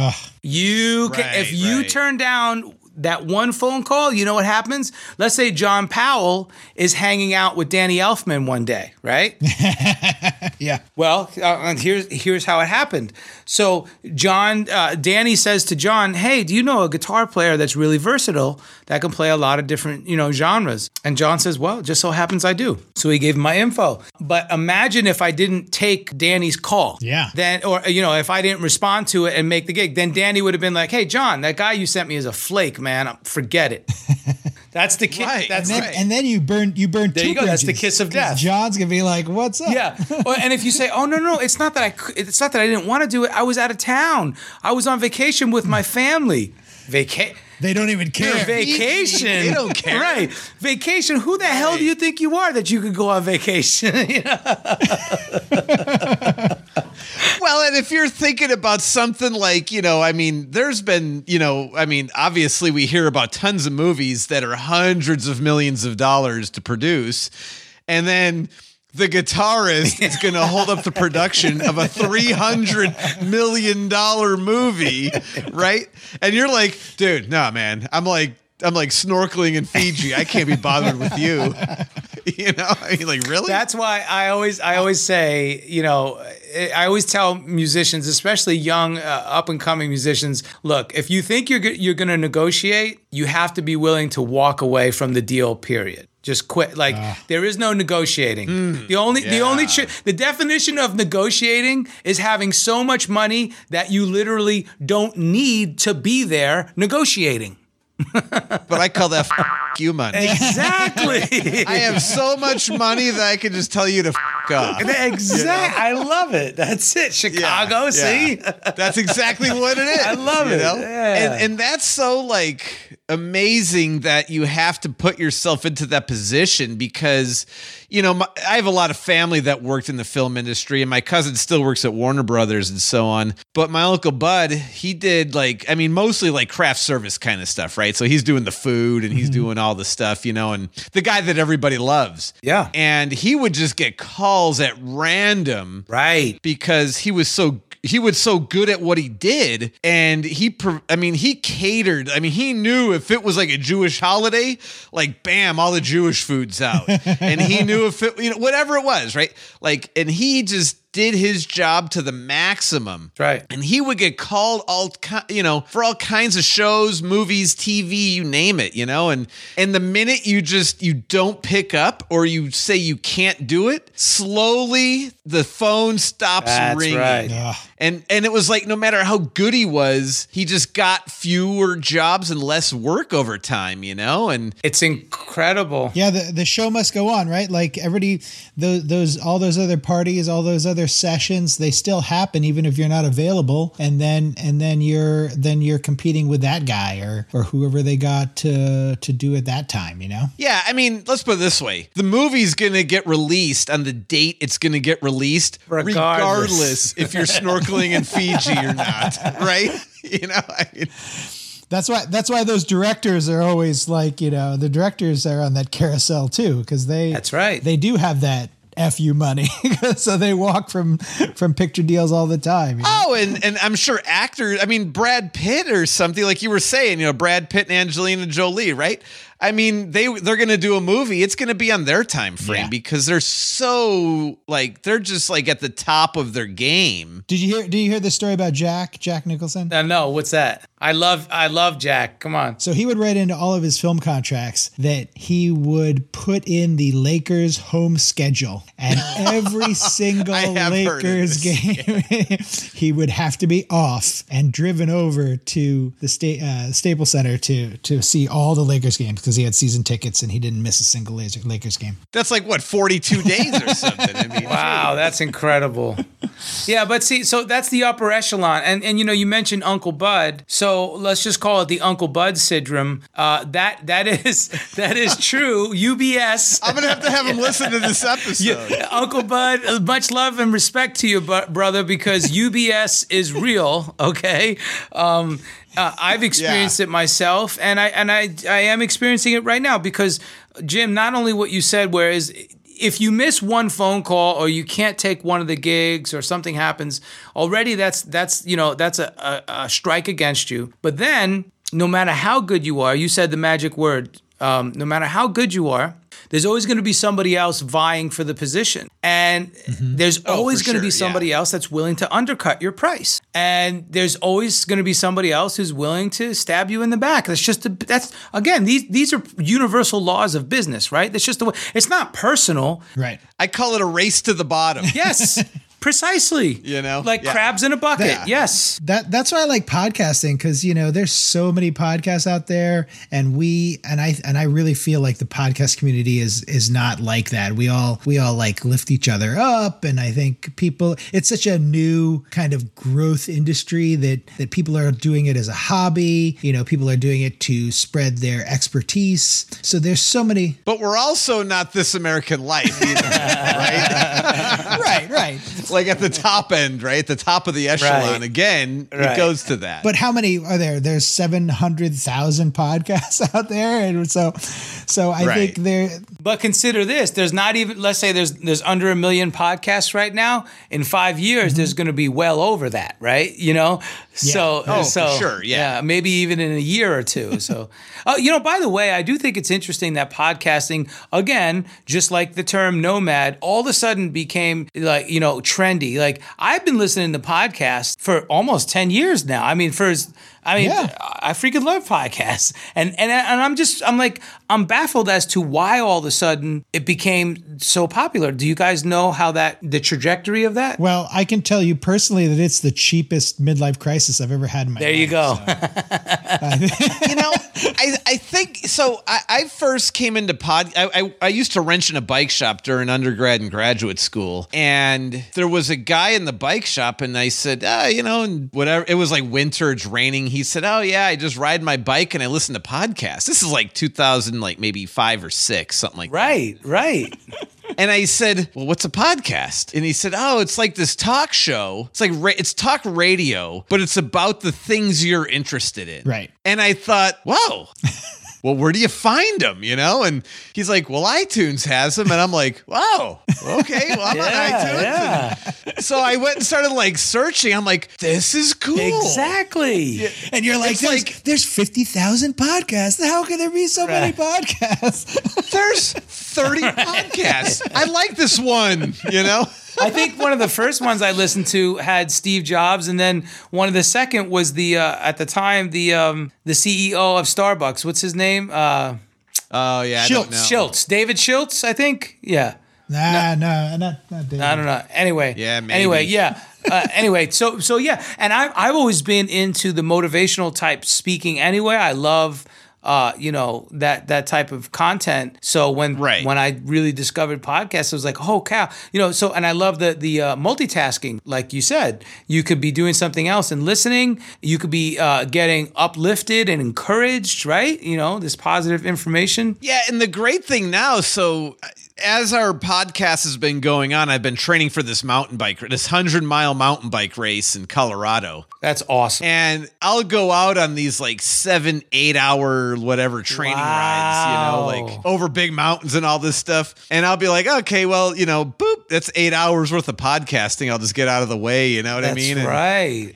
If you turn down that one phone call, you know what happens? Let's say John Powell is hanging out with Danny Elfman one day, right? Yeah. Well, and here's how it happened. So Danny says to John, "Hey, do you know a guitar player that's really versatile that can play a lot of different, genres?" And John says, "Well, it just so happens I do." So he gave him my info. But imagine if I didn't take Danny's call. Yeah. Then, or if I didn't respond to it and make the gig, then Danny would have been like, "Hey, John, that guy you sent me is a flake, man. Forget it." That's the kiss. Right. And then you burn two There you go. bridges. That's the kiss of death. John's gonna be like, "What's up?" Yeah. And if you say, "Oh no, it's not that I didn't want to do it. I was out of town. I was on vacation with my family." They don't even care. Vacation. They don't care. Right. Vacation. Who the hell do you think you are that you could go on vacation? Well, and if you're thinking about something like, there's been, obviously we hear about tons of movies that are hundreds of millions of dollars to produce. And then the guitarist is going to hold up the production of a $300 million movie, right? And you're like, dude, nah, man. I'm like snorkeling in Fiji. I can't be bothered with you. Really? That's why I always say, I always tell musicians, especially young, up and coming musicians, look, if you think you're going to negotiate, you have to be willing to walk away from the deal, period. Just quit. There is no negotiating. The definition of negotiating is having so much money that you literally don't need to be there negotiating. But I call that you money. Exactly. I have so much money that I can just tell you to off. Exactly. I love it. That's it. Chicago, see? That's exactly what it is. I love it. Yeah. And that's so amazing that you have to put yourself into that position because, I have a lot of family that worked in the film industry and my cousin still works at Warner Brothers and so on. But my Uncle Bud, he did mostly craft service kind of stuff, right? So he's doing the food and he's doing all the stuff, and the guy that everybody loves. Yeah. And he would just get calls at random. Right. Because he was so good at what he did, and he catered. He knew if it was a Jewish holiday, bam, all the Jewish food's out, and he knew if it, whatever it was, right? And he just did his job to the maximum. Right. And he would get called for all kinds of shows, movies, TV, you name it, and the minute you don't pick up or you say you can't do it, slowly the phone stops ringing. Right. Yeah. And it was no matter how good he was, he just got fewer jobs and less work over time, and it's incredible. Yeah, the show must go on, right? Everybody, all those other parties, all those other sessions, they still happen even if you're not available, and then you're competing with that guy or whoever they got to do at that time, Yeah, let's put it this way: the movie's gonna get released on the date it's gonna get released, regardless if you're snorkeling in Fiji or not, right? That's why those directors are always the directors are on that carousel too, because that's right. They do have that FU money. So they walk from picture deals all the time. Oh, and I'm sure actors, Brad Pitt or something like you were saying, Brad Pitt and Angelina Jolie, right? I mean, they're going to do a movie. It's going to be on their time frame Yeah. because they're so like they're just like at the top of their game. Did you hear the story about Jack Nicholson? No, what's that? I love Jack. Come on. So he would write into all of his film contracts that he would put in the Lakers home schedule, and every single I have heard of Lakers this. game he would have to be off and driven over to the Staples Center to see all the Lakers games because he had season tickets and he didn't miss a single Lakers game. That's like what 42 days or something. I mean, Wow, that's incredible. Yeah, but see, so that's the upper echelon. And you know, you mentioned Uncle Bud. So let's just call it the Uncle Bud syndrome. That is true. UBS. I'm gonna have to have him listen to this episode. Uncle Bud, much love and respect to you, brother, because UBS is real. Okay. I've experienced it myself, and I am experiencing it right now because, Jim, not only what you said, whereas if you miss one phone call or you can't take one of the gigs or something happens, already that's a strike against you. But then, no matter how good you are, you said the magic word, no matter how good you are, there's always going to be somebody else vying for the position. And there's always going to be somebody else that's willing to undercut your price. And there's always going to be somebody else who's willing to stab you in the back. Again, these are universal laws of business, right? That's just the way. It's not personal. Right. I call it a race to the bottom. Yes. Precisely. You know? Like Yeah. crabs in a bucket. Yeah. Yes. That's why I like podcasting, because there's so many podcasts out there, and I really feel like the podcast community is not like that. We all like lift each other up, and I think it's such a new kind of growth industry that people are doing it as a hobby. People are doing it to spread their expertise. So there's so many. But we're also not This American Life either, right? Right. Like at the top end, right? The top of the echelon. Right. Again, Right. it goes to that. But how many are there? There's 700,000 podcasts out there, and so I Right. think there. But consider this: there's not even, let's say there's under 1 million podcasts right now. In 5 years, there's going to be well over that, right? So Oh, for sure, yeah. maybe even in a year or two. So, by the way, I do think it's interesting that podcasting, again, just like the term nomad, all of a sudden became like trendy. Like I've been listening to podcasts for almost 10 years now. I freaking love podcasts, and I'm baffled as to why all of a sudden it became so popular. Do you guys know the trajectory of that? Well, I can tell you personally that it's the cheapest midlife crisis I've ever had in my life. There you go. I think so. I first came into I used to wrench in a bike shop during undergrad and graduate school, and there was a guy in the bike shop, and I said, and whatever. It was like winter, it's raining. He said, "Oh yeah, I just ride my bike and I listen to podcasts." This is like 2000, like maybe 5 or 6, something like that. Right. And I said, "Well, what's a podcast?" And he said, "Oh, it's like this talk show. It's like it's talk radio, but it's about the things you're interested in." Right. And I thought, "Whoa." Well, where do you find them? And he's like, well, iTunes has them. And I'm like, wow, okay, well, I'm on iTunes. Yeah. And so I went and started like searching. I'm like, this is cool. Exactly. And you're like, It's there's 50,000 podcasts. How can there be so many podcasts? There's 30 podcasts. I like this one, I think one of the first ones I listened to had Steve Jobs, and then one of the second was at the time the CEO of Starbucks. What's his name? Oh, yeah, I don't know. Schultz. David Schultz, I think. Yeah. No, not David. I don't know. Anyway. Yeah, maybe. Anyway, yeah. So yeah. And I've always been into the motivational type speaking anyway. I love that type of content. So when I really discovered podcasts, I was like, oh cow, and I love the multitasking. Like you said, you could be doing something else and listening. You could be getting uplifted and encouraged, right? This positive information. Yeah, and the great thing now, so as our podcast has been going on, I've been training for this 100-mile mountain bike race in Colorado. That's awesome. And I'll go out on these like 7-8 hour whatever training rides, like over big mountains and all this stuff. And I'll be like, okay, well, boop. that's 8 hours worth of podcasting. I'll just get out of the way. You know what I mean? That's right.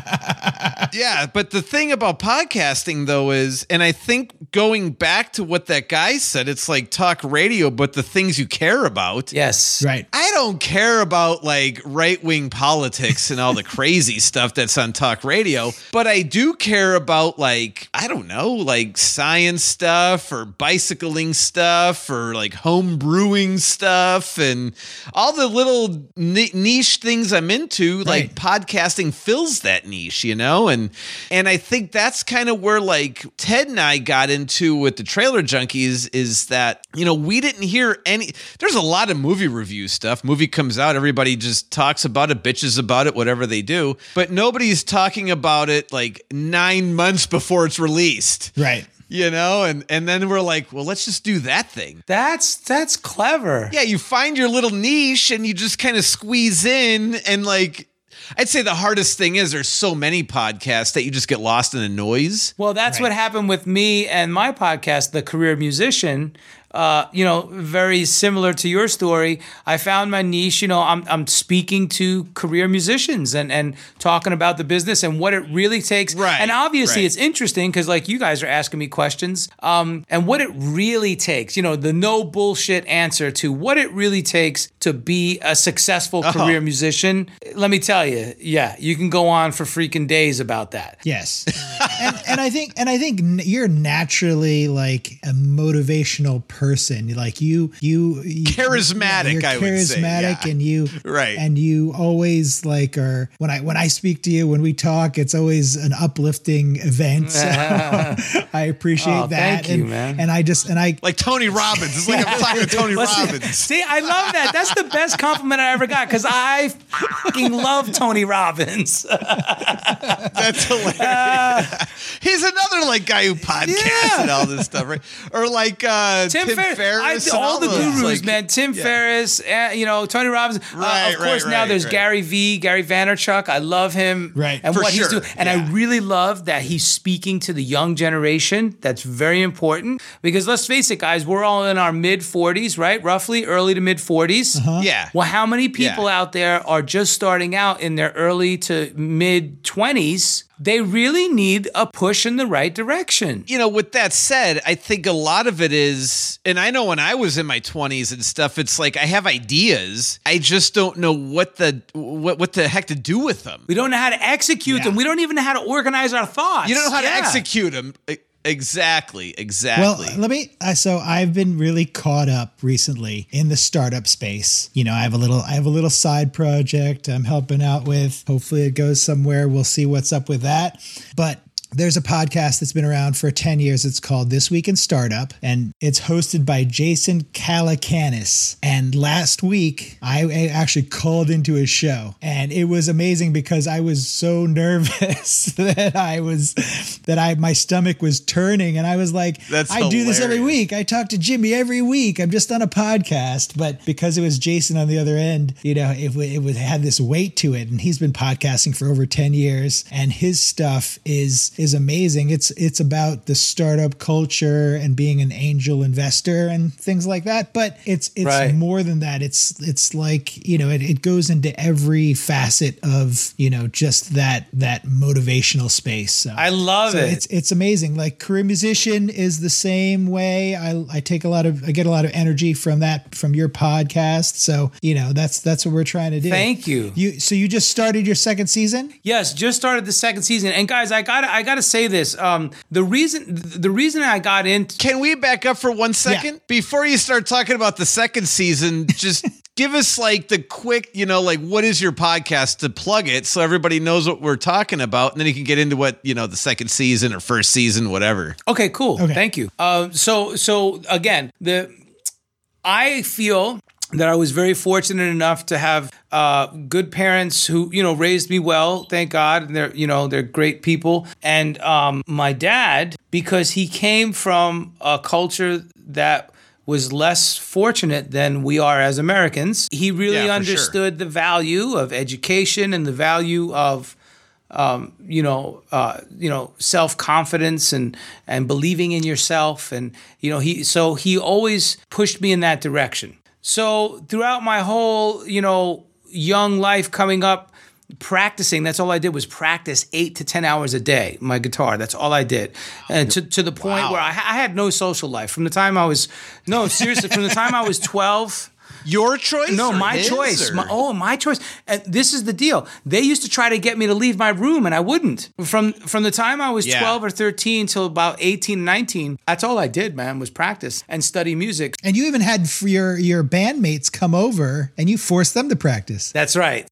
Yeah, but the thing about podcasting, though, is, and I think going back to what that guy said, it's like talk radio, but the things you care about. Yes. Right. I don't care about like right-wing politics and all the crazy stuff that's on talk radio, but I do care about like, I don't know, like science stuff or bicycling stuff or like home brewing stuff and all the little niche things I'm into. Right. Like podcasting fills that niche, you know? And I think that's kind of where like Ted and I got into with the Trailer Junkies is that, you know, we didn't hear there's a lot of movie review stuff. Movie comes out, everybody just talks about it, bitches about it, whatever they do. But nobody's talking about it like 9 months before it's released. Right. You know, and then we're like, well, let's just do that thing. That's clever. Yeah, you find your little niche and you just kind of squeeze in and like, I'd say the hardest thing is there's so many podcasts that you just get lost in the noise. Well, that's what happened with me and my podcast, The Career Musician. Very similar to your story. I found my niche. You know, I'm speaking to career musicians and talking about the business and what it really takes. Right. And obviously, right. it's interesting because like you guys are asking me questions, and what it really takes. You know, the no bullshit answer to what it really takes to be a successful career musician. Let me tell you, yeah, you can go on for freaking days about that. Yes. and I think you're naturally like a motivational person. Like you charismatic, you're I would say. Charismatic, Yeah. and you Right. and you always like are when I speak to you, when we talk, it's always an uplifting event. So I appreciate that. Thank you, man. And I Like Tony Robbins. It's like I'm talking to Tony Robbins. See, I love that. That's the best compliment I ever got because I fucking love Tony Robbins. That's hilarious. He's another like guy who podcasts and all this stuff, right? Or like Tim Ferriss. and all the those, gurus, like, man. Tim Ferriss, Tony Robbins. Right, of course, now there's Gary Vaynerchuk. I love him. Right. And For what he's sure. doing. And Yeah. I really love that he's speaking to the young generation. That's very important because let's face it, guys, we're all in our mid 40s, right? Roughly early to mid 40s. Yeah. Well, how many people Yeah. out there are just starting out in their early to mid 20s? They really need a push in the right direction. You know, with that said, I think a lot of it is, and I know when I was in my 20s and stuff, it's like I have ideas. I just don't know what the heck to do with them. We don't know how to execute them. We don't even know how to organize our thoughts. You don't know how to Yeah. execute them. Exactly. Well, so I've been really caught up recently in the startup space. You know, I have a little side project I'm helping out with. Hopefully it goes somewhere. We'll see what's up with that. But there's a podcast that's been around for 10 years. It's called This Week in Startup, and it's hosted by Jason Calacanis. And last week, I actually called into his show, and it was amazing because I was so nervous that my stomach was turning, and I was like, That's I do this every hilarious. week. I talk to Jimmy every week. I'm just on a podcast. But because it was Jason on the other end, you know, it had this weight to it, and he's been podcasting for over 10 years, and his stuff is amazing. It's about the startup culture and being an angel investor and things like that. But it's Right. more than that. It's like, you know, it goes into every facet of, you know, just that motivational space. So I love it. It's amazing. Like Career Musician is the same way. I get a lot of energy from your podcast. So, you know, that's what we're trying to do. Thank you. So you just started your second season? Yes, just started the second season. And guys, I gotta say this. The reason I got into Can we back up for 1 second? Yeah. Before you start talking about the second season, just give us like the quick, you know, like what is your podcast to plug it so everybody knows what we're talking about. And then you can get into what, you know, the second season or first season, whatever. Okay, cool. Okay. Thank you. So again, I feel that I was very fortunate enough to have good parents who, you know, raised me well, thank God. And they're great people. And my dad, because he came from a culture that was less fortunate than we are as Americans, he really Yeah, for understood the value of education and the value of self-confidence and believing in yourself. And, you know, he always pushed me in that direction. So throughout my whole, young life coming up, practicing, that's all I did was practice 8 to 10 hours a day, my guitar. That's all I did. And to the point where I had no social life. From the time I was 12... Your choice? No, or my his, choice. or- My choice. And this is the deal. They used to try to get me to leave my room, and I wouldn't. From the time I was 12 or 13 till about 18, 19, that's all I did, man, was practice and study music. And you even had your bandmates come over and you forced them to practice. That's right.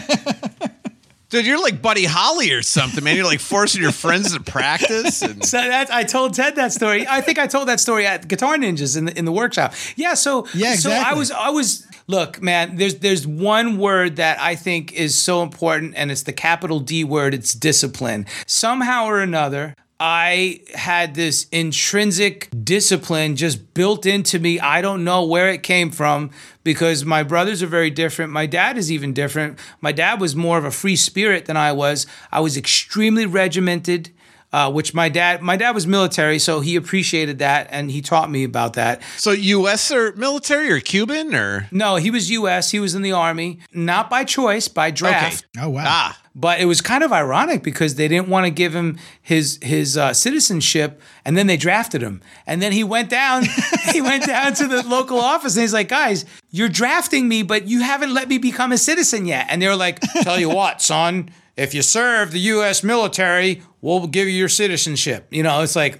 Dude, you're like Buddy Holly or something, man. You're like forcing your friends to practice. And... So I told Ted that story. I think I told that story at Guitar Ninjas in the workshop. Yeah. So exactly. So I was. Look, man. There's one word that I think is so important, and it's the capital D word. It's discipline. Somehow or another, I had this intrinsic discipline just built into me. I don't know where it came from because my brothers are very different. My dad is even different. My dad was more of a free spirit than I was. I was extremely regimented, which my dad was military, so he appreciated that and he taught me about that. So U.S. or military or Cuban or? No, he was U.S. He was in the Army, not by choice, by draft. Oh, wow. But it was kind of ironic because they didn't want to give him his citizenship, and then they drafted him. And then he went down to the local office, and he's like, "Guys, you're drafting me, but you haven't let me become a citizen yet." And they were like, "Tell you what, son, if you serve the U.S. military, we'll give you your citizenship." It's like,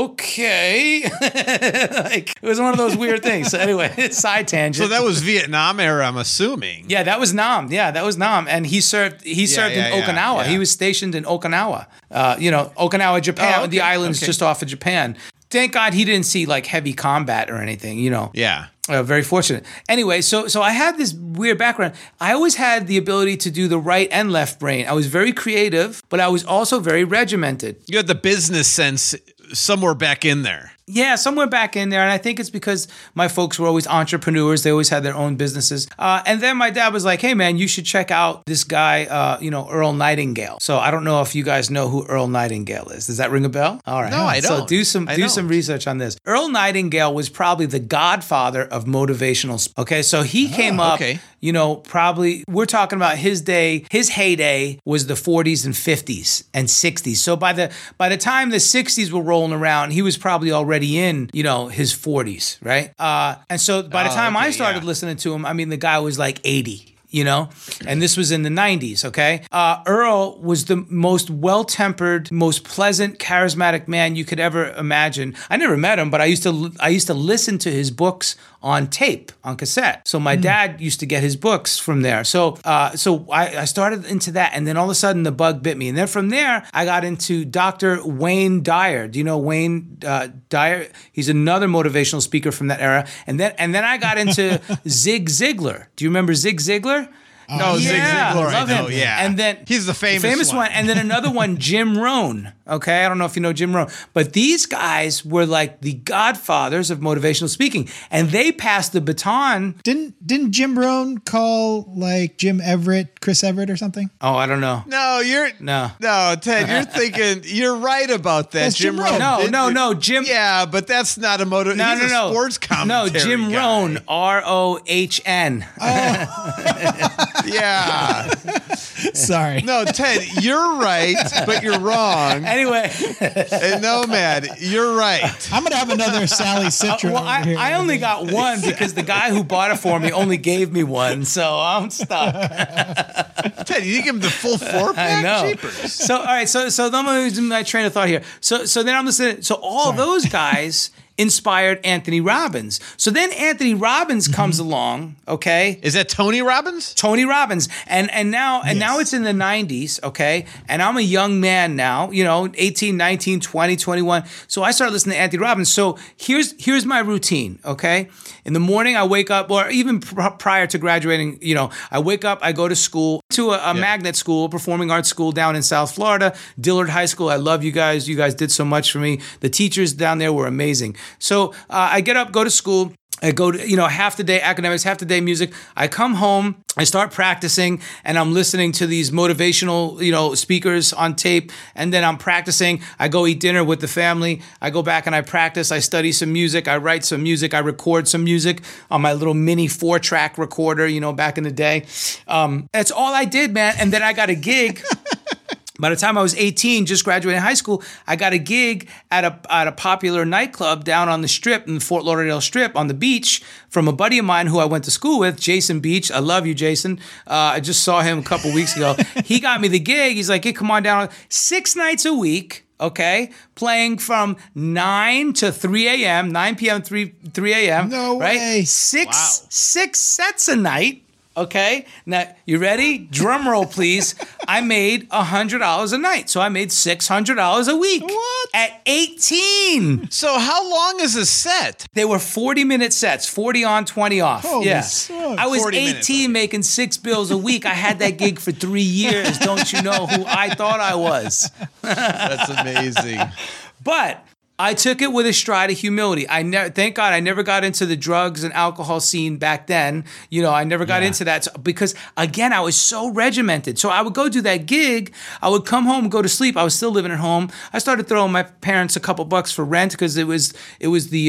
okay. Like, it was one of those weird things. So anyway, side tangent. So that was Vietnam era, I'm assuming. Yeah, that was Nam. Yeah, that was Nam. And he served in Okinawa. Yeah. He was stationed in Okinawa. Okinawa, Japan, the islands just off of Japan. Thank God he didn't see like heavy combat or anything, Yeah. Very fortunate. Anyway, so I had this weird background. I always had the ability to do the right and left brain. I was very creative, but I was also very regimented. You had the business sense somewhere back in there. Yeah, somewhere back in there. And I think it's because my folks were always entrepreneurs. They always had their own businesses. And then my dad was like, "Hey, man, you should check out this guy, Earl Nightingale." So I don't know if you guys know who Earl Nightingale is. Does that ring a bell? All right. No, I don't. So do some research on this. Earl Nightingale was probably the godfather of motivational. Okay, so he came up, probably we're talking about his day. His heyday was the 40s and 50s and 60s. So by the time the 60s were rolling around, he was probably already in, his 40s, right? And so by the time I started listening to him, I mean, the guy was like 80. And this was in the 90s, okay? Earl was the most well-tempered, most pleasant, charismatic man you could ever imagine. I never met him, but I used to listen to his books on tape, on cassette. So my dad used to get his books from there. So I started into that, and then all of a sudden the bug bit me. And then from there, I got into Dr. Wayne Dyer. Do you know Wayne Dyer? He's another motivational speaker from that era. And then I got into Zig Ziglar. Do you remember Zig Ziglar? No, Zig Ziglar, I know, him. yeah. And then he's the famous one. And then another one, Jim Rohn. Okay, I don't know if you know Jim Rohn, but these guys were like the godfathers of motivational speaking, and they passed the baton. Didn't Jim Rohn call like Jim Everett, Chris Everett, or something? Oh, I don't know. No, Ted, you're thinking you're right about that. That's Jim Jim Rohn. Rohn. No, Jim. Yeah, but that's not a he's a sports commentary. No, Jim guy. Rohn, Rohn. Yeah. Sorry. No, Ted, you're right, but you're wrong. Anyway. And Nomad, you're right. I'm going to have another Sally Citra over here. I only got one because the guy who bought it for me only gave me one, so I'm stuck. Ted, you didn't give him the full 4-pack? I know. Jeepers. So, all right, so let me lose my train of thought here. So then I'm listening. So all those guys inspired Anthony Robbins. So then Anthony Robbins comes along, okay? Is that Tony Robbins? Tony Robbins. And now it's in the 90s, okay? And I'm a young man now, 18, 19, 20, 21. So I started listening to Anthony Robbins. So here's my routine, okay? In the morning I wake up, or even prior to graduating, I wake up, I go to school, to a magnet school, performing arts school down in South Florida, Dillard High School. I love you guys. You guys did so much for me. The teachers down there were amazing. So I get up, go to school. I go to, half the day academics, half the day music. I come home, I start practicing, and I'm listening to these motivational, speakers on tape. And then I'm practicing. I go eat dinner with the family. I go back and I practice. I study some music. I write some music. I record some music on my little mini 4-track recorder, back in the day. That's all I did, man. And then I got a gig. By the time I was 18, just graduating high school, I got a gig at a popular nightclub down on the Strip, in the Fort Lauderdale Strip, on the beach, from a buddy of mine who I went to school with, Jason Beach. I love you, Jason. I just saw him a couple weeks ago. He got me the gig. He's like, hey, come on down. 6 nights a week, okay, playing from 9 to 3 a.m., 9 p.m., 3 a.m. No right? way. Six sets a night. Okay, now you ready? Drum roll, please. I made $100 a night, so I made $600 a week. What? At 18. So how long is a set? They were 40-minute sets, 40 on, 20 off. Holy yeah, smokes. I was 40 18, minutes, making $6 a week. I had that gig for 3 years. Don't you know who I thought I was? That's amazing. But I took it with a stride of humility. Thank God I never got into the drugs and alcohol scene back then. I never got into that because, again, I was so regimented. So I would go do that gig. I would come home and go to sleep. I was still living at home. I started throwing my parents a couple bucks for rent because it was the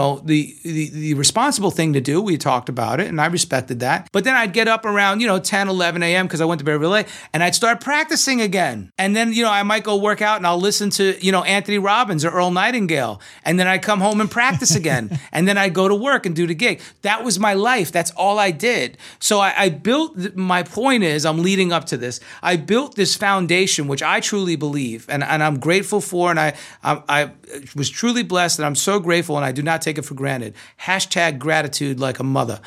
responsible thing to do. We talked about it, and I respected that. But then I'd get up around 10, 11 a.m. because I went to bed really late, and I'd start practicing again. And then I might go work out and I'll listen to Anthony Robbins or Earl Nightingale, and then I'd come home and practice again, and then I'd go to work and do the gig. That was my life. That's all I did. So I built. My point is, I'm leading up to this. I built this foundation, which I truly believe, and I'm grateful for, and I was truly blessed, and I'm so grateful, and I do not take it for granted. # gratitude like a mother.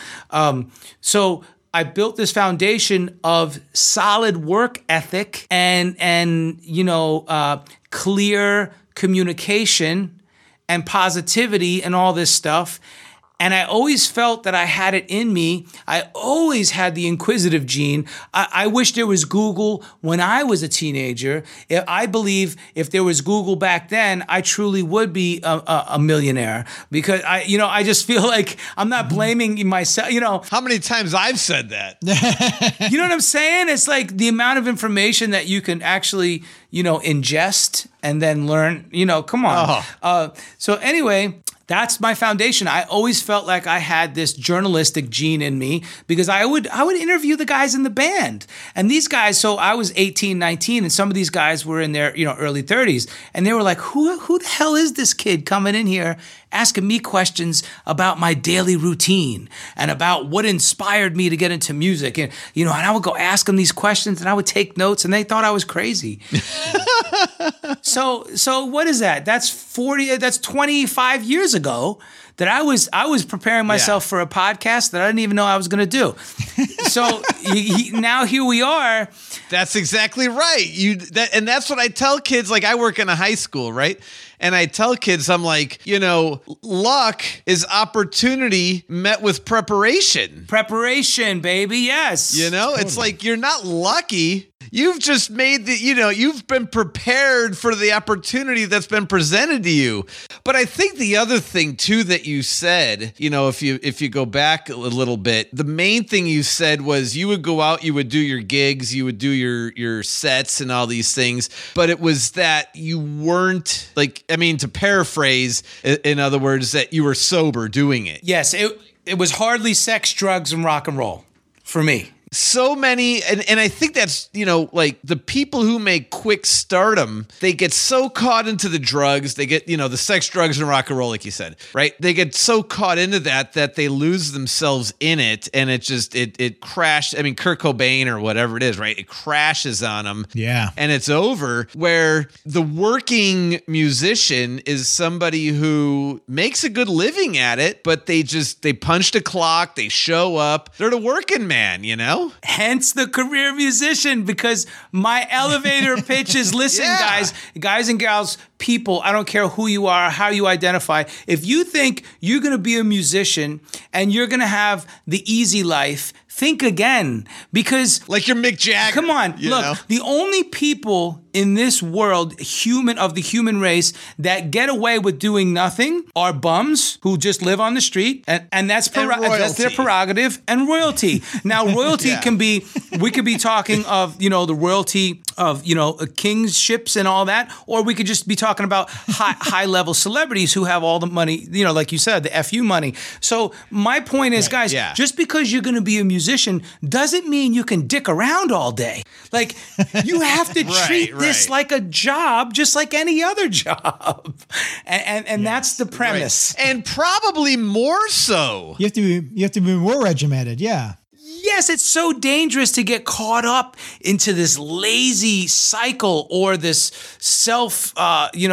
So I built this foundation of solid work ethic and clear communication and positivity and all this stuff. And I always felt that I had it in me. I always had the inquisitive gene. I wish there was Google when I was a teenager. I believe if there was Google back then, I truly would be a millionaire, because I just feel like I'm not blaming myself. How many times I've said that? You know what I'm saying? It's like the amount of information that you can actually, ingest and then learn, come on. So anyway, that's my foundation. I always felt like I had this journalistic gene in me because I would interview the guys in the band. And these guys, so I was 18, 19, and some of these guys were in their, early 30s. And they were like, who the hell is this kid coming in here asking me questions about my daily routine and about what inspired me to get into music? And, and I would go ask them these questions and I would take notes, and they thought I was crazy. So what is that? That's 25 years ago that I was preparing myself for a podcast that I didn't even know I was going to do. So now here we are. That's exactly right. And that's what I tell kids. Like, I work in a high school, right? And I tell kids, I'm like, luck is opportunity met with preparation. Preparation, baby. Yes. It's like you're not lucky. You've just made you've been prepared for the opportunity that's been presented to you. But I think the other thing too that you said, if you go back a little bit, the main thing you said was you would go out, you would do your gigs, you would do your sets and all these things, but it was that you weren't to paraphrase, in other words, that you were sober doing it. Yes, it was hardly sex, drugs, and rock and roll for me. So many, and I think that's, the people who make quick stardom, they get so caught into the drugs, they get, the sex, drugs, and rock and roll, like you said, right? They get so caught into that they lose themselves in it, and it just, it crashed. Kurt Cobain or whatever it is, right? It crashes on them. Yeah. And it's over, where the working musician is somebody who makes a good living at it, but they punched a clock, they show up, they're the working man, Hence the career musician, because my elevator pitch is, listen, guys and gals, people, I don't care who you are, how you identify. If you think you're going to be a musician and you're going to have the easy life, think again, because Like you're Mick Jagger. come on, you look, know? the only people in this world, of the human race, that get away with doing nothing are bums who just live on the street, and that's their royalty. prerogative, and royalty. Now, royalty Yeah. can be, we could be talking of, the royalty of, kingships and all that, or we could just be talking about high level celebrities who have all the money, like you said, the FU money. So my point is, guys, yeah. just because you're going to be a musician doesn't mean you can dick around all day. Like, you have to treat this like a job, just like any other job. And that's the premise. Right. And probably more so. You have to be more regimented. Yeah. Yes, it's so dangerous to get caught up into this lazy cycle or this self, what do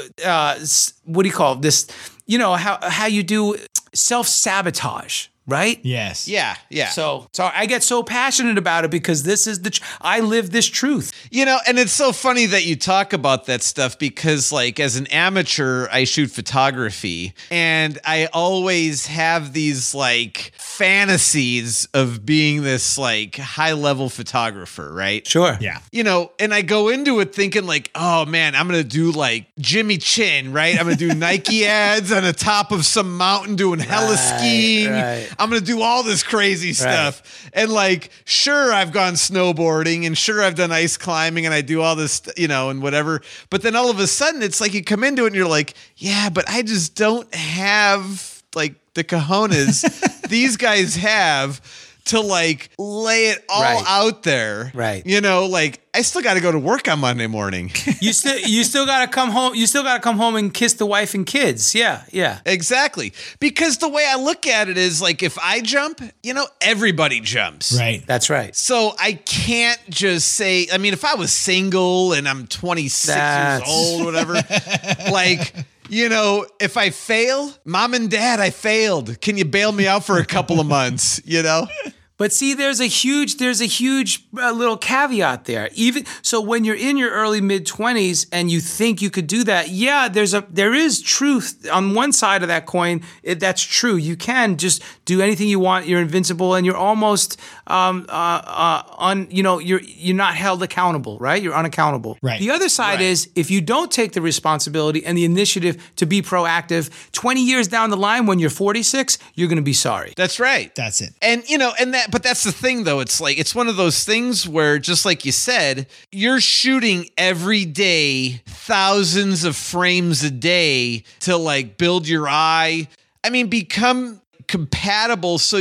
you call it? This, how you do self-sabotage, right? Yes. Yeah. So I get so passionate about it because this is I live this truth. And it's so funny that you talk about that stuff because, like, as an amateur, I shoot photography and I always have these, like, fantasies of being this, like, high level photographer, right? Sure. Yeah. And I go into it thinking, like, oh man, I'm going to do like Jimmy Chin, right? I'm going to do Nike ads on the top of some mountain doing hella skiing. Right. I'm going to do all this crazy stuff. And like, sure, I've gone snowboarding and sure, I've done ice climbing and I do all this, and whatever. But then all of a sudden it's like you come into it and you're like, yeah, but I just don't have like the cojones these guys have to like lay it all out there. Right. Like I still got to go to work on Monday morning. You still got to come home. You still got to come home and kiss the wife and kids. Yeah. Exactly. Because the way I look at it is like, if I jump, everybody jumps. Right. That's right. So I can't just say, I mean, if I was single and I'm 26 years old, whatever, like, if I fail, mom and dad, I failed. Can you bail me out for a couple of months, But see, there's a huge little caveat there. Even so, when you're in your early mid-20s and you think you could do that, yeah, there is truth on one side of that coin. That's true. You can just do anything you want. You're invincible, and you're almost you're not held accountable, right? You're unaccountable. Right. The other side is if you don't take the responsibility and the initiative to be proactive, 20 years down the line, when you're 46, you're going to be sorry. That's right. That's it. But that's the thing though. It's like, it's one of those things where, just like you said, you're shooting every day, thousands of frames a day to like build your eye. I mean, become compatible so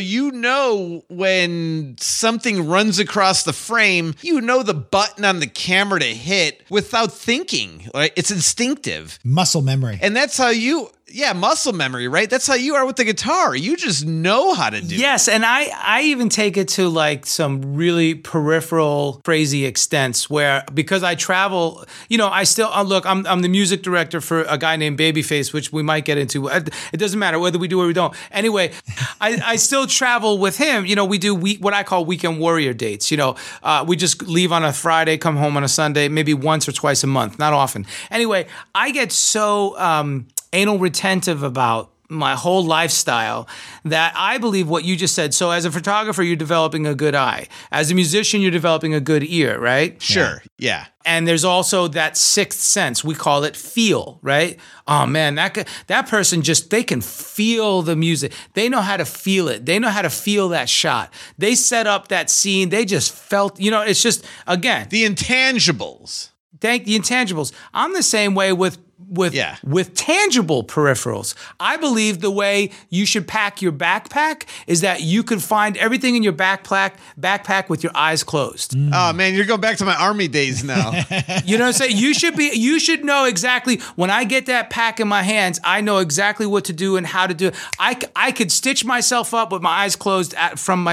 when something runs across the frame, the button on the camera to hit without thinking, right? It's instinctive. Muscle memory. And that's how muscle memory, right? That's how you are with the guitar. You just know how to do it. Yes, and I even take it to like some really peripheral, crazy extents where, because I travel, I still, look, I'm the music director for a guy named Babyface, which we might get into. It doesn't matter whether we do or we don't. Anyway, I still travel with him. We do what I call weekend warrior dates. We just leave on a Friday, come home on a Sunday, maybe once or twice a month, not often. Anyway, I get so anal retentive about my whole lifestyle that I believe what you just said. So as a photographer, you're developing a good eye. As a musician, you're developing a good ear, right? Sure. Yeah. And there's also that sixth sense. We call it feel, right? Oh man, that person they can feel the music. They know how to feel it. They know how to feel that shot. They set up that scene. They just felt, it's just, again. The intangibles. The intangibles. I'm the same way with tangible peripherals. I believe the way you should pack your backpack is that you can find everything in your backpack with your eyes closed. Oh man, you're going back to my army days now. You know what I'm saying? You should know exactly, when I get that pack in my hands, I know exactly what to do and how to do it. I could stitch myself up with my eyes closed from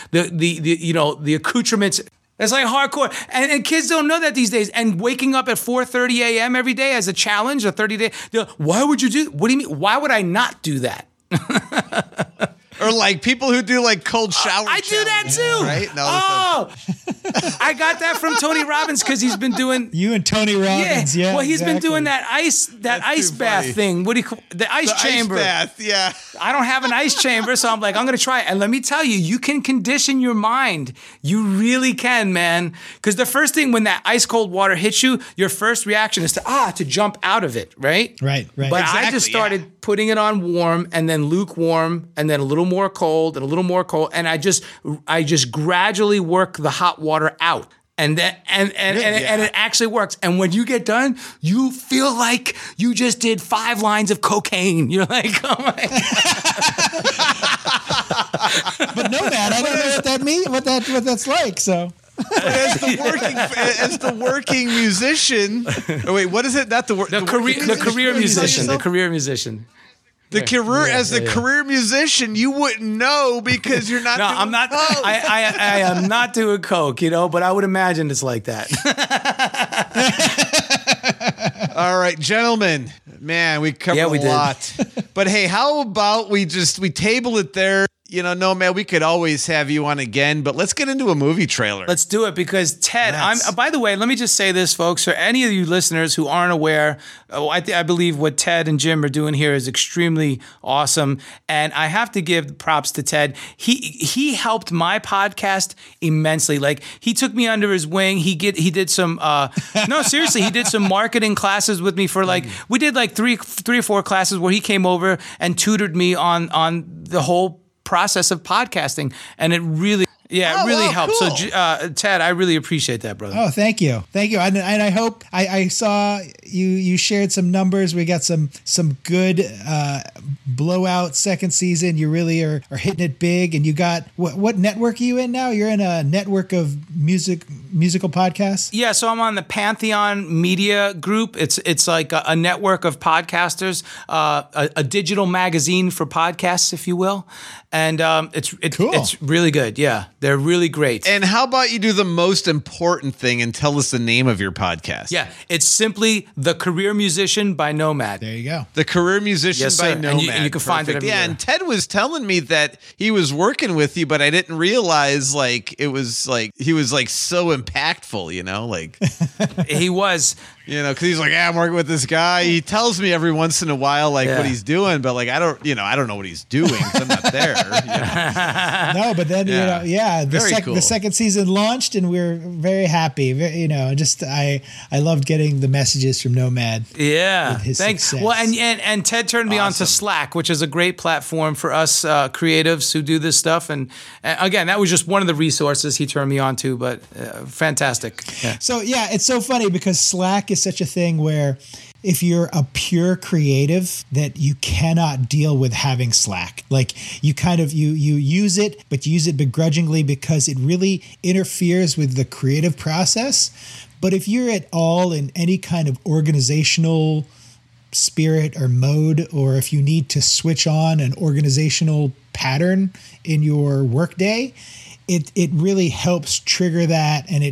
the accoutrements. It's like hardcore. And kids don't know that these days. And waking up at 4:30 a.m. every day as a challenge, a 30-day, why would you do? What do you mean? Why would I not do that? Or like people who do like cold shower. I do that too. Right? No, I got that from Tony Robbins because he's been doing. You and Tony Robbins, yeah. Well, he's been exactly. doing that ice too bath funny. thing. What do you call the ice chamber? Ice bath, yeah. I don't have an ice chamber, so I'm like, I'm gonna try it. And let me tell you, you can condition your mind. You really can, man. Because the first thing when that ice cold water hits you, your first reaction is to jump out of it, right? Right. But I just started putting it on warm and then lukewarm and then a little more cold and a little more cold, and I just gradually work the hot water out. And then and it actually works. And when you get done, you feel like you just did 5 lines of cocaine. You're like, oh my God. But Nomad, I don't know what that means, what that's like. So As the working musician. Oh, wait, what is it? Not the career musician. The career musician. Career musician, you wouldn't know because you're not. No, doing I'm not. coke. I am not doing coke, but I would imagine it's like that. All right, gentlemen. Man, we covered Yeah, we a did. lot. But hey, how about we table it there? Nomad, we could always have you on again, but let's get into a movie trailer. Let's do it because Ted, by the way, let me just say this, folks, for any of you listeners who aren't aware, I believe what Ted and Jim are doing here is extremely awesome. And I have to give props to Ted. He helped my podcast immensely. Like, he took me under his wing. He did some, no, seriously, he did some marketing classes with me for we did like three or four classes where he came over and tutored me on the whole process of podcasting, and it really helped. Cool. So Ted, I really appreciate that, brother. Oh, thank you. And I hope I saw you shared some numbers. We got some good blowout second season. You really are hitting it big. And you got what network are you in now? You're in a network of musical podcasts. Yeah, so I'm on the Pantheon Media Group. It's like a network of podcasters, a digital magazine for podcasts, if you will. And it's Cool. It's really good. Yeah, they're really great. And how about you do the most important thing and tell us the name of your podcast? Yeah, it's simply The Career Musician by Nomad. There you go. The Career Musician Yes, by sir. Nomad. And you can find it Perfect. everywhere. Yeah, and Ted was telling me that he was working with you, but I didn't realize he was so impactful, He was. because he's like, I'm working with this guy. He tells me every once in a while what he's doing, but I don't know what he's doing 'cause I'm not there. No, but then Very cool. the second season launched, and we're very happy. I loved getting the messages from Nomad. Yeah, With his thanks. success. Well, and Ted turned me on to Slack, which is a great platform for us creatives who do this stuff. And again, that was just one of the resources he turned me on to. But fantastic. Yeah. So yeah, it's so funny because Slack is such a thing where if you're a pure creative, that you cannot deal with having Slack. Like you use it, but you use it begrudgingly because it really interferes with the creative process. But if you're at all in any kind of organizational spirit or mode, or if you need to switch on an organizational pattern in your workday, it really helps trigger that, and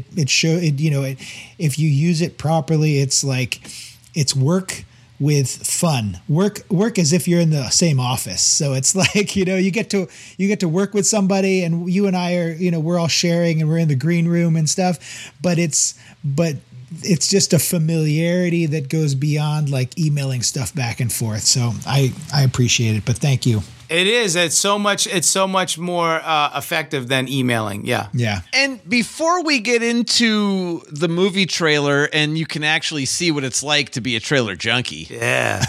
if you use it properly, it's like it's work with fun. Work as if you're in the same office. So it's like, you get to work with somebody, and you and I are, we're all sharing and we're in the green room and stuff, but it's just a familiarity that goes beyond like emailing stuff back and forth. So I appreciate it, but thank you. It is. It's so much more effective than emailing. Yeah. Yeah. And before we get into the movie trailer, and you can actually see what it's like to be a trailer junkie. Yeah.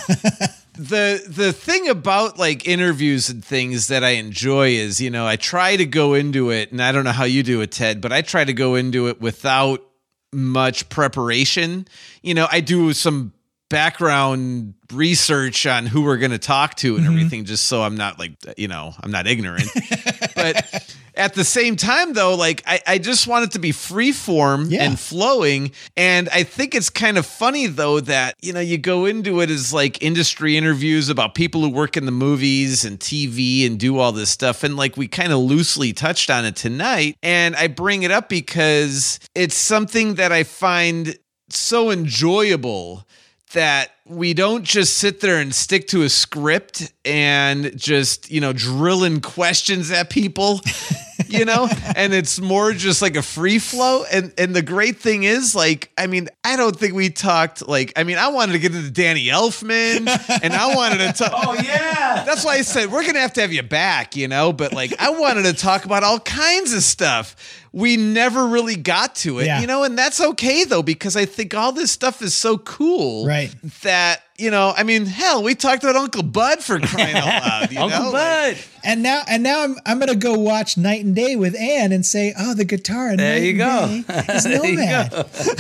The thing about interviews and things that I enjoy is, I try to go into it, and I don't know how you do it, Ted, but I try to go into it without much preparation. I do some background research on who we're going to talk to and everything, just so I'm not I'm not ignorant. But at the same time, though, I just want it to be free form and flowing. And I think it's kind of funny, though, that, you go into it as industry interviews about people who work in the movies and TV and do all this stuff. And we kind of loosely touched on it tonight. And I bring it up because it's something that I find so enjoyable, that we don't just sit there and stick to a script and just, drill in questions at people. you know, and it's more just like a free flow. And the great thing is, like, I mean, I don't think we talked, like, I mean, I wanted to get into Danny Elfman, and I wanted to talk. Oh, yeah. That's why I said we're going to have you back, you know, but like, I wanted to talk about all kinds of stuff. We never really got to it, you know, and that's okay, though, because I think all this stuff is so cool. Right. That, you know, I mean, hell, we talked about Uncle Bud for crying out loud. You Uncle know? Bud. Like, And now I'm gonna go watch Night and Day with Ann and say, oh, the guitar. In There Night you and go. Day is Nomad.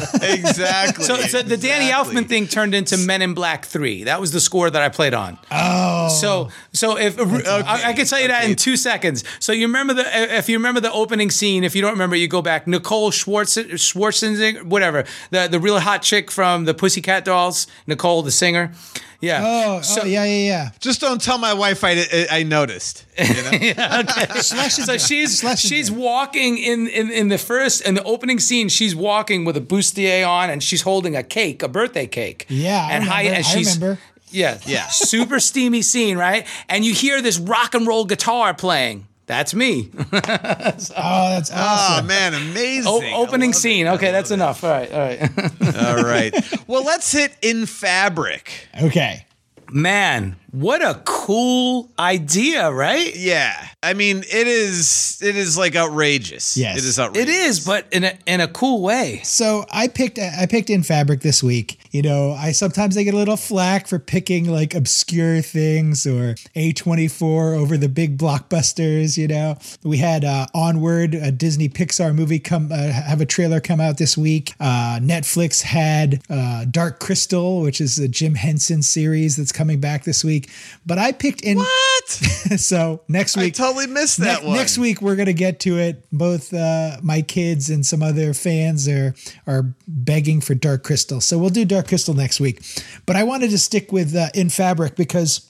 exactly. So the Danny Elfman thing turned into Men in Black 3. That was the score that I played on. Oh, So if I can tell you that in 2 seconds. So you remember if you remember the opening scene. If you don't remember, you go back. Nicole Schwarzenegger, whatever, the real hot chick from the Pussycat Dolls, Nicole, the singer. Yeah. yeah. Just don't tell my wife I noticed. You know? So she's walking in the opening scene. She's walking with a bustier on, and she's holding a cake, a birthday cake. Yeah, I remember. Yeah. Super steamy scene, right? And you hear this rock and roll guitar playing. That's me. Oh, that's awesome. Oh, man, amazing. Opening scene. Okay, that's enough. All right. All right. Well, let's hit In Fabric. Okay. Man, what a cool idea, right? Yeah. I mean, it is like outrageous. Yes. It is outrageous. It is, but in a cool way. So I picked In Fabric this week. You know, sometimes I get a little flack for picking like obscure things or A24 over the big blockbusters. You know, we had Onward, a Disney Pixar movie, have a trailer come out this week. Netflix had Dark Crystal, which is a Jim Henson series that's coming back this week. But I picked in. What? So next week. I totally missed that one. Next week, we're going to get to it. Both my kids and some other fans are begging for Dark Crystal. So we'll do Dark Crystal next week. But I wanted to stick with In Fabric because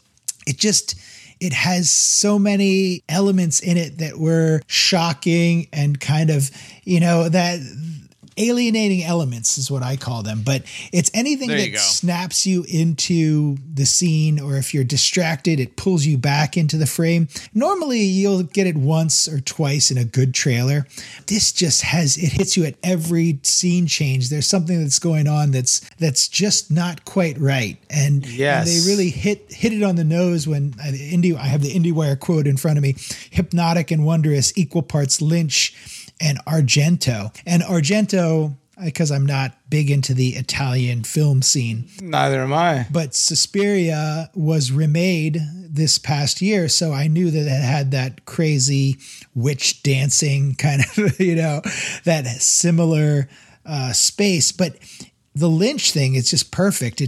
it has so many elements in it that were shocking and kind of, you know, that alienating elements is what I call them. But it's anything that snaps you into the scene, or if you're distracted, it pulls you back into the frame. Normally you'll get it once or twice in a good trailer. This just hits you at every scene change. There's something that's going on that's just not quite right. And they really hit it on the nose when I have the IndieWire quote in front of me: hypnotic and wondrous, equal parts Lynch and Argento. And Argento, because I'm not big into the Italian film scene. Neither am I. But Suspiria was remade this past year, so I knew that it had that crazy witch dancing kind of, you know, that similar space. But the Lynch thing, it's just perfect.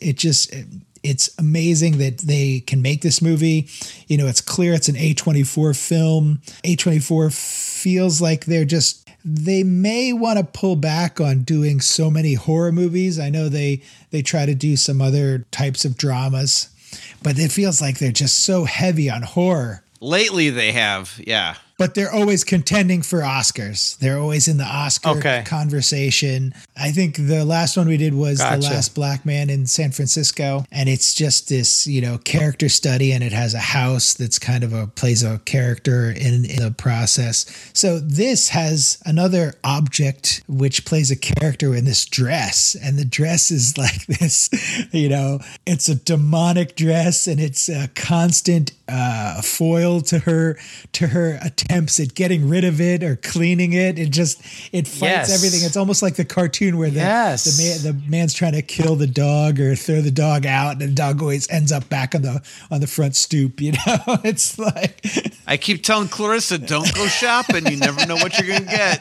It's amazing that they can make this movie. You know, it's clear it's an A24 film. A24 feels like they may want to pull back on doing so many horror movies. I know they try to do some other types of dramas, but it feels like they're just so heavy on horror. Lately they have, yeah. But they're always contending for Oscars. They're always in the Oscar conversation. I think the last one we did was The Last Black Man in San Francisco. And it's just this, you know, character study, and it has a house that's kind of plays a character in the process. So this has another object which plays a character in this dress. And the dress is like this, you know, it's a demonic dress, and it's a constant foil to her attempts at getting rid of it or cleaning it. It fights everything. It's almost like the cartoon where the man's trying to kill the dog or throw the dog out, and the dog always ends up back on the front stoop. You know, it's like I keep telling Clarissa, don't go shopping. You never know what you're gonna get.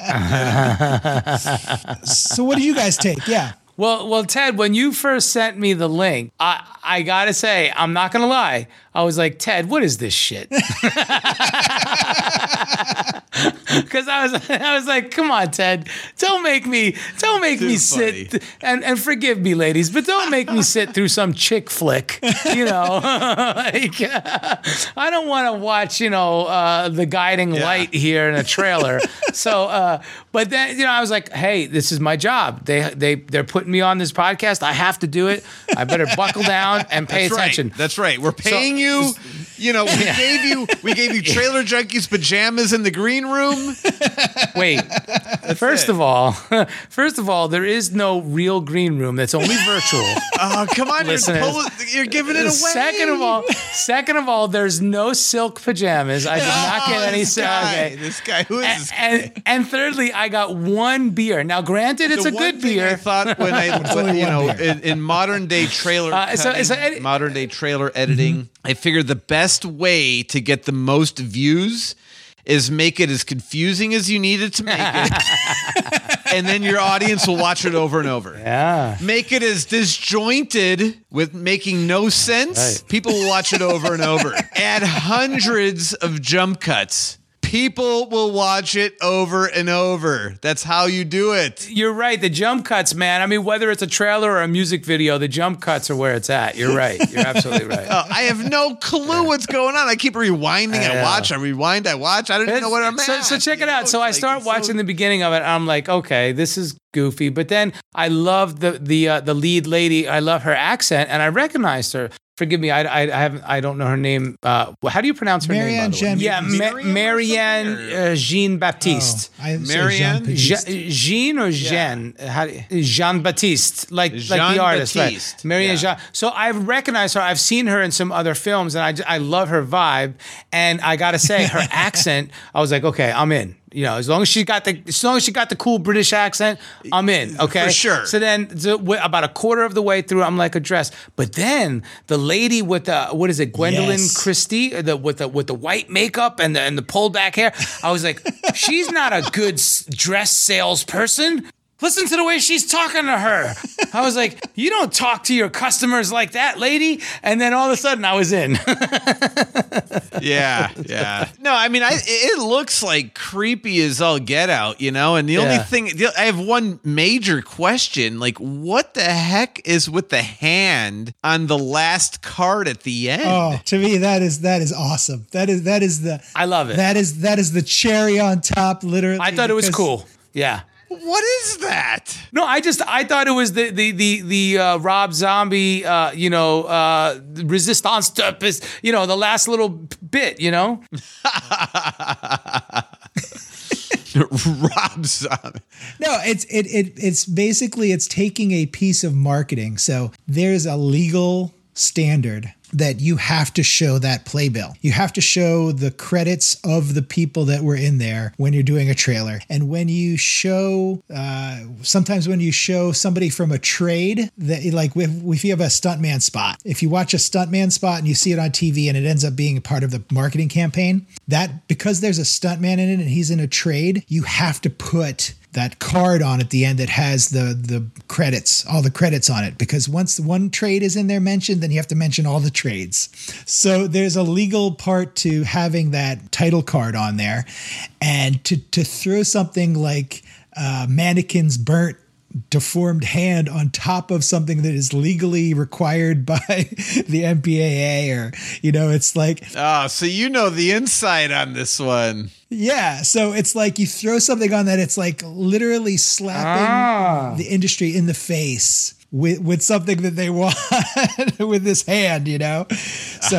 So what do you guys take? Yeah. Well, Ted, when you first sent me the link, I gotta say, I'm not gonna lie. I was like, Ted, what is this shit? Because I was like, come on, Ted, don't make me sit and forgive me, ladies, but don't make me sit through some chick flick, you know. Like, I don't want to watch, you know, The Guiding Light here in a trailer. So, but then, you know, I was like, hey, this is my job. They're putting me on this podcast. I have to do it. I better buckle down and pay attention. Right. That's right. We're paying you You know, we gave you Trailer Junkies pajamas in the green room. Wait, first of all, there is no real green room. That's only virtual. Oh, come on, Listeners. you're giving it away. Second of all, there's no silk pajamas. I did not get any silk. Okay. This guy, who is this guy? And thirdly, I got one beer. Now, granted, it's The a one good thing beer. I thought when in modern day trailer cutting, so modern day trailer editing, I figured the best way to get the most views is make it as confusing as you need it to make it. And then your audience will watch it over and over. Yeah. Make it as disjointed with making no sense. Right. People will watch it over and over. Add hundreds of jump cuts. People will watch it over and over. That's how you do it. You're right. The jump cuts, man. I mean, whether it's a trailer or a music video, the jump cuts are where it's at. You're right. You're absolutely right. I have no clue what's going on. I keep rewinding. I watch. I rewind. I watch. I don't even know what I'm at. So check it out. So I start watching the beginning of it. And I'm like, okay, this is goofy. But then I love the lead lady. I love her accent, and I recognized her. Forgive me, I don't know her name. How do you pronounce her name? Marianne Jean Baptiste. Marianne Jean or Jean? Jean Baptiste, like the artist, right? Marianne Jean. So I've recognized her. I've seen her in some other films, and I love her vibe. And I gotta say, her accent. I was like, okay, I'm in. You know, as long as she got the cool British accent, I'm in. Okay, for sure. So then, about a quarter of the way through, I'm like addressed. But then the lady with the Gwendolyn Christie, with the white makeup and the pulled back hair, I was like, she's not a good dress salesperson. Listen to the way she's talking to her. I was like, you don't talk to your customers like that, lady. And then all of a sudden I was in. Yeah. No, I mean, it looks like creepy as all get out, you know? And the only thing, I have one major question. Like, what the heck is with the hand on the last card at the end? Oh, to me, that is awesome. That is the. I love it. That is the cherry on top, literally. I thought it was cool. Yeah. What is that? No, I thought it was the Rob Zombie, resistance to, the last little bit, Rob Zombie. No, it's basically it's taking a piece of marketing. So there's a legal standard that you have to show that playbill. You have to show the credits of the people that were in there when you're doing a trailer. And when you show, sometimes when you show somebody from a trade, that like if you have a stuntman spot, if you watch a stuntman spot and you see it on TV and it ends up being a part of the marketing campaign, that because there's a stuntman in it and he's in a trade, you have to put that card on at the end that has the credits, all the credits on it. Because once one trade is in there mentioned, then you have to mention all the trades. So there's a legal part to having that title card on there. And to throw something like Mannequin's burnt deformed hand on top of something that is legally required by the MPAA, or it's like, so the inside on this one. Yeah, so it's like you throw something on that, it's like literally slapping the industry in the face with something that they want with this hand, So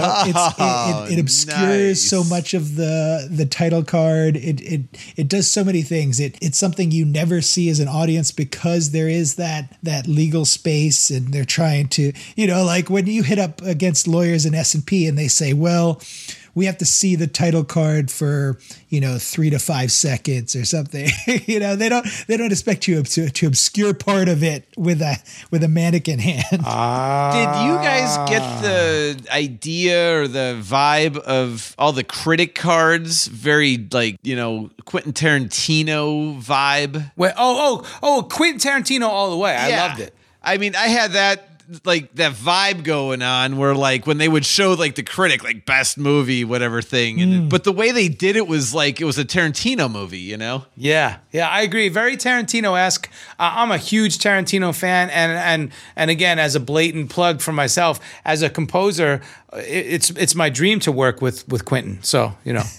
it obscures so much of the title card. It does so many things. It's something you never see as an audience because there is that legal space, and they're trying to, like when you hit up against lawyers in S&P and they say, well, we have to see the title card for 3 to 5 seconds or something. They don't expect you to obscure part of it with a mannequin hand. Did you guys get the idea or the vibe of all the critic cards? Very Quentin Tarantino vibe. Wait, Quentin Tarantino all the way. I loved it. I mean, I had that vibe going on where when they would show the critic best movie whatever thing, but the way they did it was it was a Tarantino movie, Yeah, I agree. Very Tarantino-esque. I'm a huge Tarantino fan, and again, as a blatant plug for myself, as a composer, it's my dream to work with Quentin. So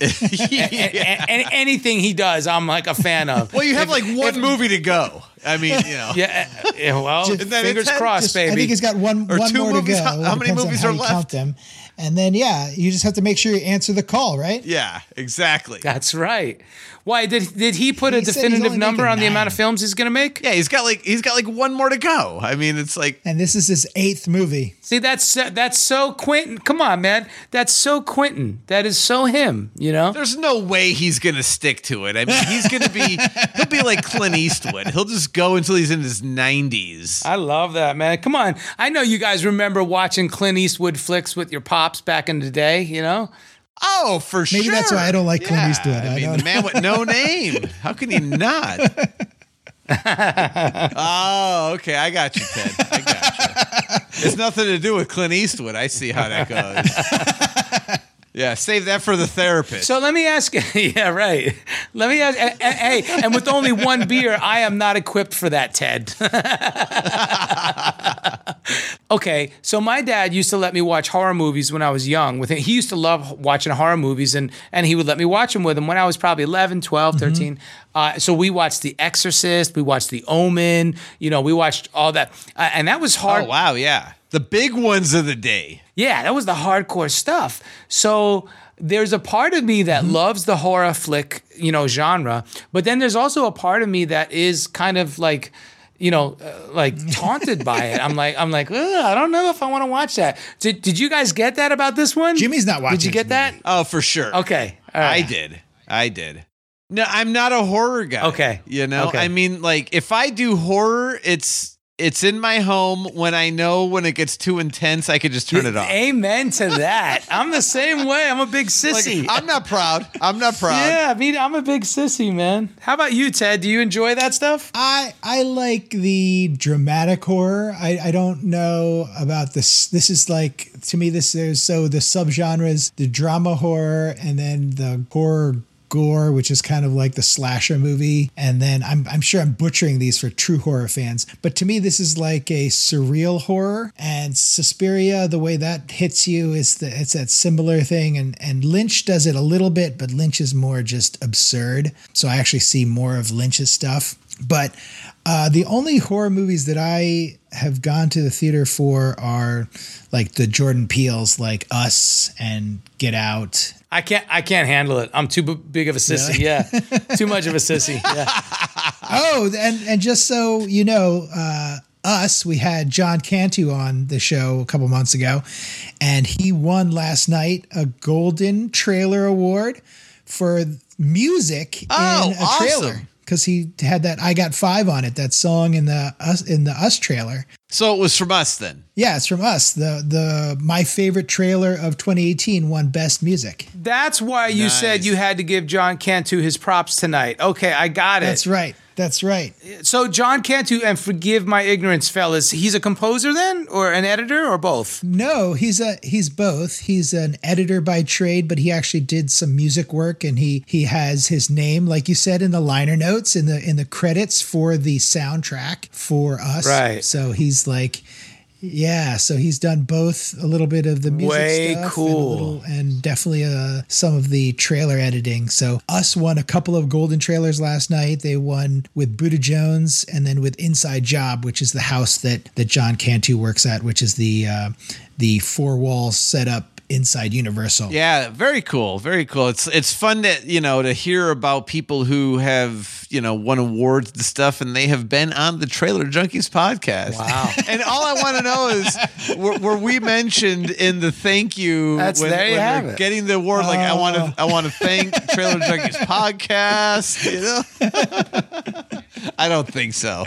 anything he does, I'm a fan of. Well, you have one movie to go. I mean, Yeah. Well, fingers crossed, baby. I think he's got one more movies. to go. How many movies are left? Count them. And then, yeah, you just have to make sure you answer the call, right? Yeah, exactly. That's right. Why did he put a He said he's definitive only number making on the amount of 9. films he's going to make? Yeah, he's got like one more to go. I mean, it's like And this is his 8th movie. See, that's so Quentin. Come on, man. That's so Quentin. That is so him, you know? there's no way he's gonna stick to it. I mean, he'll be like Clint Eastwood. He'll just go until he's in his 90s. I love that, man. Come on. I know you guys remember watching Clint Eastwood flicks with your pops back in the day, you know? Oh, for sure. Maybe that's why I don't like Clint Eastwood. I I mean, don't the man with no name. How can he not? Oh, okay. I got you, Ted. I got you. It's nothing to do with Clint Eastwood. I see how that goes. Yeah, save that for the therapist. So let me ask yeah, right. Let me ask, hey, and with only one beer, I am not equipped for that, Ted. Okay, so my dad used to let me watch horror movies when I was young. With him. He used to love watching horror movies, and he would let me watch them with him when I was probably 11, 12, 13. So we watched The Exorcist, we watched The Omen, you know, we watched all that. And that was hard. Oh, wow, yeah. The big ones of the day. Yeah, that was the hardcore stuff. So there's a part of me that loves the horror flick, you know, genre, but then there's also a part of me that is kind of like, you know, like taunted by it. I'm like, I don't know if I want to watch that. Did you guys get that about this one? Jimmy's not watching Did you get this that? movie. Oh, for sure. Okay, all right. I did. No, I'm not a horror guy. Okay. You know, Okay. I mean, like, if I do horror, it's in my home. When I know when it gets too intense, I could just turn it off. Amen to that. I'm the same way. I'm a big sissy. Like, I'm not proud. Yeah, I mean, I'm a big sissy, man. How about you, Ted? Do you enjoy that stuff? I like the dramatic horror. I don't know about this. This is like, to me, there's so the subgenres, the drama horror, and then the horror gore, which is kind of like the slasher movie. And then I'm sure I'm butchering these for true horror fans, but to me, this is like a surreal horror. And Suspiria, the way that hits you is it's that similar thing. And Lynch does it a little bit, but Lynch is more just absurd. So I actually see more of Lynch's stuff. But the only horror movies that I have gone to the theater for are like the Jordan Peele's, like Us and Get Out. I can't handle it. I'm too big of a sissy. Really? Yeah, too much of a sissy. Yeah. Oh, and just so you know, Us, we had John Cantu on the show a couple months ago, and he won last night a Golden Trailer Award for music in a trailer. Awesome. Because he had that "I Got Five" on it, that song in the Us trailer. So it was from Us then. Yeah, it's from Us. The my favorite trailer of 2018 won Best Music. That's why you Nice. said you had to give John Cantu his props tonight. Okay, I got it. That's right. That's right. So John Cantu, and forgive my ignorance, fellas, he's a composer then, or an editor, or both? No, he's both. He's an editor by trade, but he actually did some music work, and he has his name, like you said, in the liner notes, in the credits for the soundtrack for Us. Right. So he's like, yeah. So he's done both a little bit of the music Way stuff cool. and definitely some of the trailer editing. So Us won a couple of golden trailers last night. They won with Buddha Jones and then with Inside Job, which is the house that John Cantu works at, which is the four walls set up inside Universal. Yeah, very cool. Very cool. It's fun to hear about people who have, won awards and stuff, and they have been on the Trailer Junkies podcast. Wow. And all I want to know is were we mentioned in the thank you There you have we're it. getting the award? Like I want to thank Trailer Junkies podcast, I don't think so.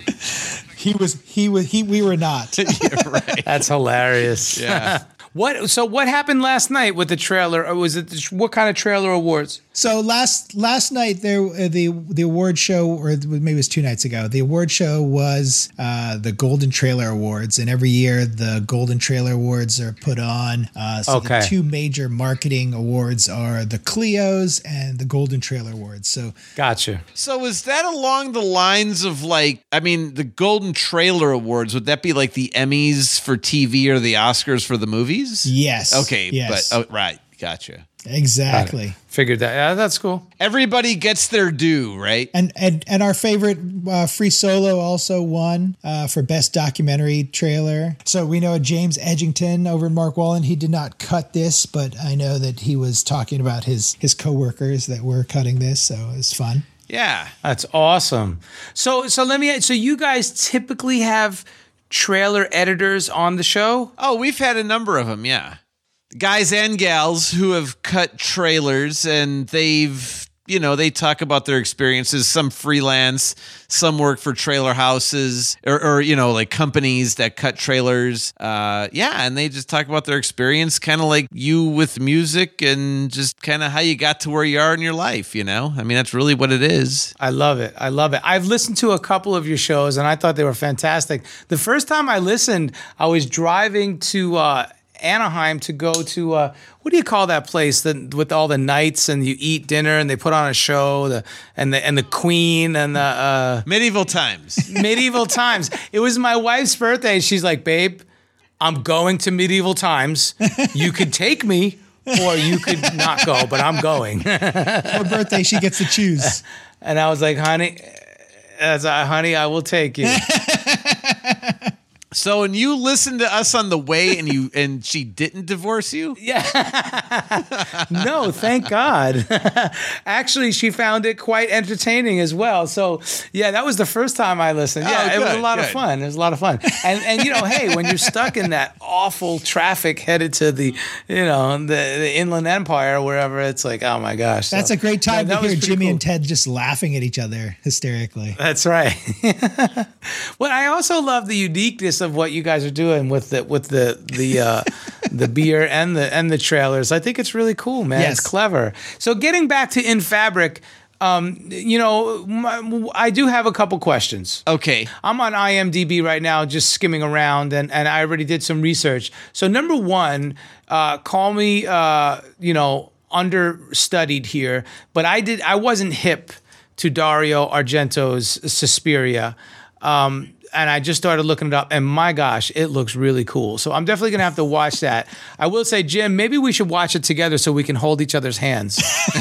We were not. You're right. That's hilarious. Yeah. What happened last night with the trailer? Or was it what kind of trailer awards? So last night there the award show, or maybe it was 2 nights ago, the award show was the Golden Trailer Awards, and every year the Golden Trailer Awards are put on. Okay. The 2 major marketing awards are the Clios and the Golden Trailer Awards. So Gotcha. So is that along the lines of the Golden Trailer Awards, would that be like the Emmys for TV or the Oscars for the movies? yes, Okay, yes. but right, gotcha. Exactly. Figured that. Yeah, that's cool. Everybody gets their due, right? And our favorite Free Solo also won for best documentary trailer. So we know James Edgington over in Mark Wallen. He did not cut this, but I know that he was talking about his coworkers that were cutting this, so it was fun. Yeah. That's awesome. So you guys typically have trailer editors on the show? Oh, we've had a number of them, yeah. Guys and gals who have cut trailers, and they've, they talk about their experiences. Some freelance, some work for trailer houses or like companies that cut trailers. And they just talk about their experience, kind of like you with music and just kind of how you got to where you are in your life, I mean, that's really what it is. I love it. I've listened to a couple of your shows, and I thought they were fantastic. The first time I listened, I was driving to Anaheim to go to what do you call that place with all the knights and you eat dinner and they put on a show and the Queen and the Medieval Times. Medieval Times. It was my wife's birthday. She's like, babe, I'm going to Medieval Times. You could take me or you could not go, but I'm going. Her birthday, she gets to choose. And I was like, honey, I will take you. So, and you listened to us on the way, and she didn't divorce you? Yeah. No, thank God. Actually, she found it quite entertaining as well. So, yeah, that was the first time I listened. Yeah, it was a lot of fun. It was a lot of fun. And hey, when you're stuck in that awful traffic headed to the Inland Empire or wherever, it's like, oh my gosh. That's a great time to hear Jimmy and Ted just laughing at each other hysterically. That's right. Well, I also love the uniqueness of what you guys are doing with the beer and the trailers. I think it's really cool, man. Yes. It's clever. So getting back to In Fabric, I do have a couple questions. Okay. I'm on IMDb right now, just skimming around, and I already did some research. So number one, call me understudied here, but I wasn't hip to Dario Argento's Suspiria. And I just started looking it up, and my gosh, it looks really cool. So I'm definitely going to have to watch that. I will say, Jim, maybe we should watch it together so we can hold each other's hands.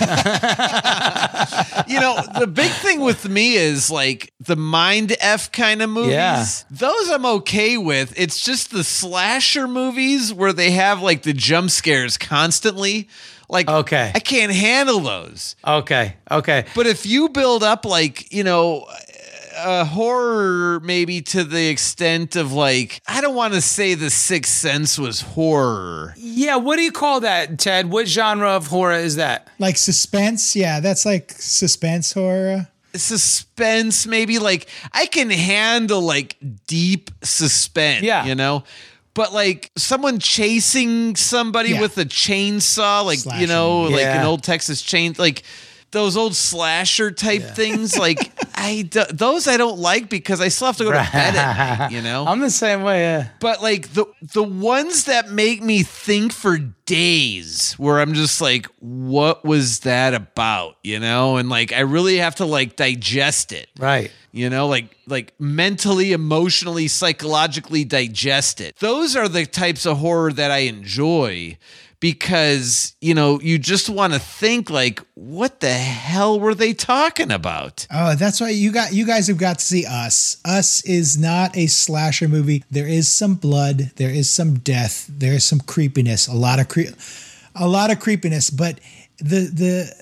The big thing with me is like the Mind F kind of movies. Yeah. Those I'm okay with. It's just the slasher movies where they have like the jump scares constantly. Like, okay. I can't handle those. Okay. But if you build up like, a horror maybe to the extent of like, I don't want to say The Sixth Sense was horror. Yeah, what do you call that, Ted? What genre of horror is that? Like suspense? Yeah, that's like suspense horror. Suspense, maybe. Like, I can handle like deep suspense, But like someone chasing somebody with a chainsaw, like, Slashing. Like an old Texas chain, like those old slasher type things, like those I don't like because I still have to go to bed at night, I'm the same way, yeah. But like the ones that make me think for days, where I'm just like, what was that about, and like I really have to like digest it, right? Like mentally, emotionally, psychologically digest it. Those are the types of horror that I enjoy. Because, you just want to think like, what the hell were they talking about? Oh, that's why you guys have got to see Us. Us is not a slasher movie. There is some blood. There is some death. There is some creepiness. A lot of creepiness. But the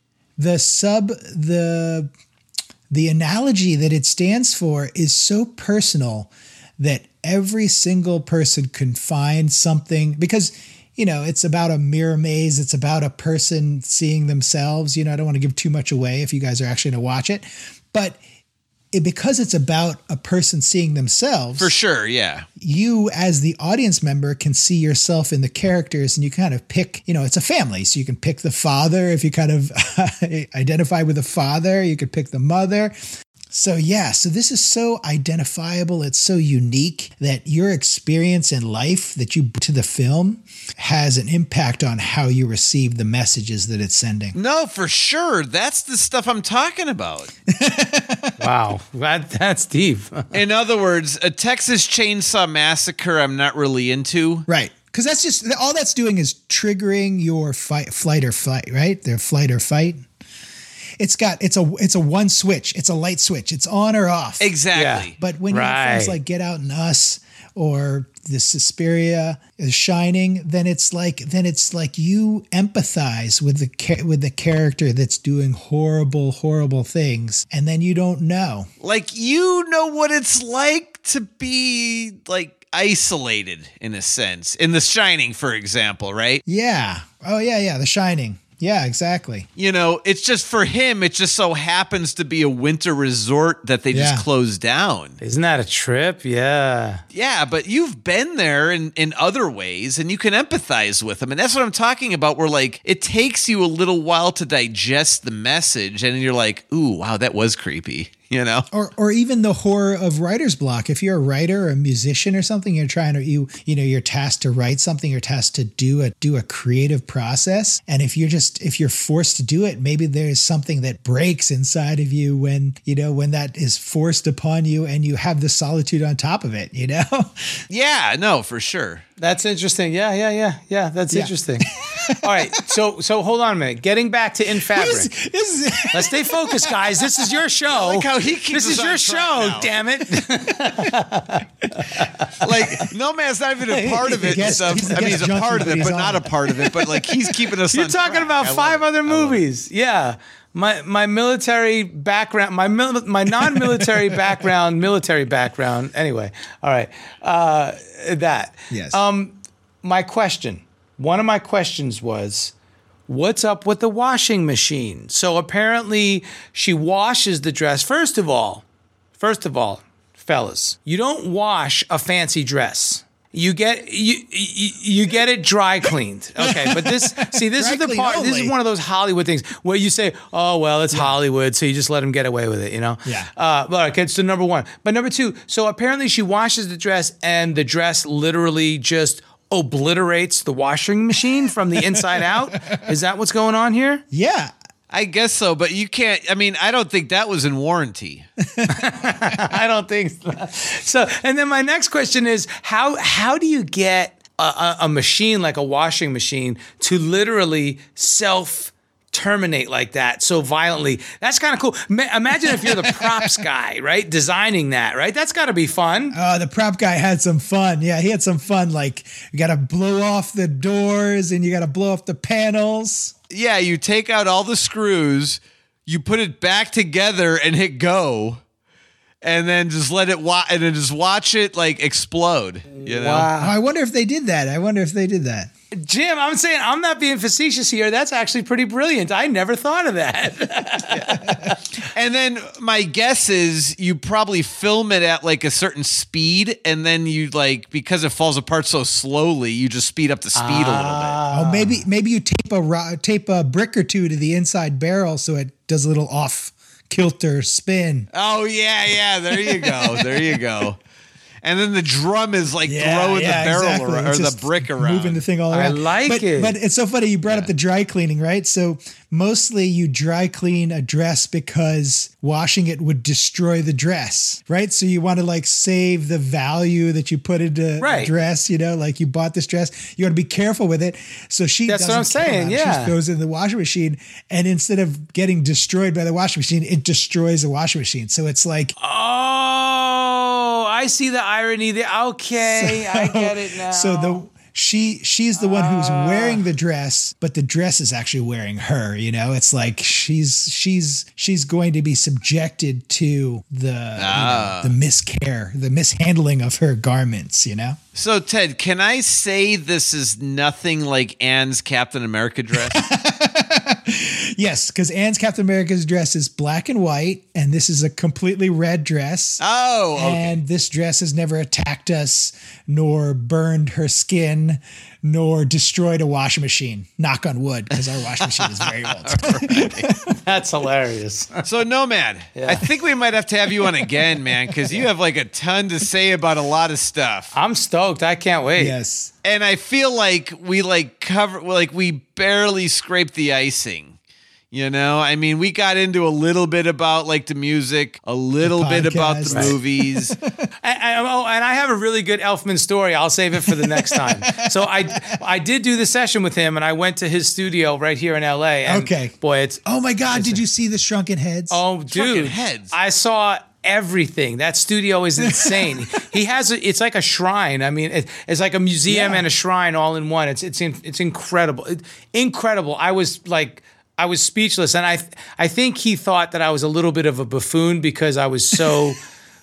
analogy that it stands for is so personal that every single person can find something, because it's about a mirror maze. It's about a person seeing themselves. I don't want to give too much away if you guys are actually going to watch it. But because it's about a person seeing themselves. For sure, yeah. You, as the audience member, can see yourself in the characters, and you kind of pick, it's a family. So you can pick the father. If you kind of identify with the father, you could pick the mother. So this is so identifiable. It's so unique that your experience in life that you bring to the film has an impact on how you receive the messages that it's sending. No, for sure. That's the stuff I'm talking about. Wow. That's deep. In other words, a Texas Chainsaw Massacre I'm not really into. Right. Because that's just all that's doing is triggering your flight or fight, right? Their flight or fight. It's a one switch. It's a light switch. It's on or off. Exactly. Yeah. But when you have films like Get Out and Us or the Suspiria, The Shining, then it's like you empathize with the character that's doing horrible things, and then you don't know. Like, you know what it's like to be like isolated in a sense. In The Shining, for example, right? Yeah. Oh yeah, The Shining. Yeah, exactly. You know, it's just for him, it just so happens to be a winter resort that they just closed down. Isn't that a trip? Yeah. Yeah, but you've been there in other ways and you can empathize with them. And that's what I'm talking about, where like it takes you a little while to digest the message and you're like, ooh, wow, that was creepy. You know, or even the horror of writer's block. If you're a writer or a musician or something, you're trying to you're tasked to write something, you're tasked to do a creative process. And if you're forced to do it, maybe there's something that breaks inside of you when that is forced upon you and you have the solitude on top of it, Yeah, no, for sure. That's interesting. Yeah. That's interesting. All right. So hold on a minute. Getting back to In Fabric. Let's stay focused, guys. This is your show. I like how he keeps This is us your on show, track now. damn it. Like, Nomad's not even a part of it. He's a guest He's a junkie, part of but it, he's but on not it. a part of it. But like, he's keeping us You're on talking track. about I love 5 it. other I love it. movies. Yeah. My military background, my non-military background, military background. Anyway, all right. That. Yes. One of my questions was, what's up with the washing machine? So apparently she washes the dress. First of all, fellas, you don't wash a fancy dress. You get it dry cleaned. Okay, but this is the Dry part. clean This is only. one of those Hollywood things where you say, "Oh well, it's Hollywood," so you just let them get away with it, Yeah. But okay, so number one, but number two. So apparently she washes the dress, and the dress literally just obliterates the washing machine from the inside out. Is that what's going on here? Yeah. I guess so, but you can't. I mean, I don't think that was in warranty. I don't think so. So, and then my next question is, how do you get a machine like a washing machine to literally self-terminate like that so violently? That's kind of cool. Imagine if you're the props guy, right? Designing that, right? That's got to be fun. The prop guy had some fun. Yeah, he had some fun. Like, you got to blow off the doors and you got to blow off the panels. Yeah, you take out all the screws, you put it back together and hit go, and then just let it and then just watch it like explode. You know? Oh, I wonder if they did that. Jim, I'm saying, I'm not being facetious here. That's actually pretty brilliant. I never thought of that. And then my guess is you probably film it at like a certain speed, and then you because it falls apart so slowly, you just speed up the speed a little bit. Oh, maybe you tape a brick or two to the inside barrel so it does a little off kilter spin. Oh yeah, there you go. And then the drum is throwing the barrel exactly. or It's the just brick around. moving the thing all I around. like it. But it's so funny you brought up the dry cleaning, right? So mostly you dry clean a dress because washing it would destroy the dress, right? So you want to save the value that you put into a dress, like you bought this dress, you want to be careful with it. So That's what I'm doesn't care saying, about it. She yeah. just goes in the washing machine, and instead of getting destroyed by the washing machine, it destroys the washing machine. So it's like, Oh, I see the irony there. Okay, I get it now. So she's the one who's wearing the dress, but the dress is actually wearing her. It's like she's going to be subjected to the miscare, the mishandling of her garments. So Ted, can I say this is nothing like Anne's Captain America dress? Yes, because Anne's Captain America's dress is black and white, and this is a completely red dress. Oh, okay. And this dress has never attacked us, nor burned her skin, nor destroyed a washing machine. Knock on wood, because our washing machine is very old. That's hilarious. So Nomad, I think we might have to have you on again, man, because you have a ton to say about a lot of stuff. I'm stoked. I can't wait. Yes. And I feel like we we barely scraped the icing. I mean, we got into a little bit about the music, a little bit about the podcast. movies. And I have a really good Elfman story. I'll save it for the next time. So I did do the session with him, and I went to his studio right here in LA. And Okay. boy, it's Oh my God! Did you see the Shrunken Heads? oh, Shrunken dude, Heads. I saw everything. That studio is insane. He has it's like a shrine. I mean, it's like a museum Yeah. and a shrine all in one. It's incredible. Incredible. I was speechless, and I think he thought that I was a little bit of a buffoon because I was so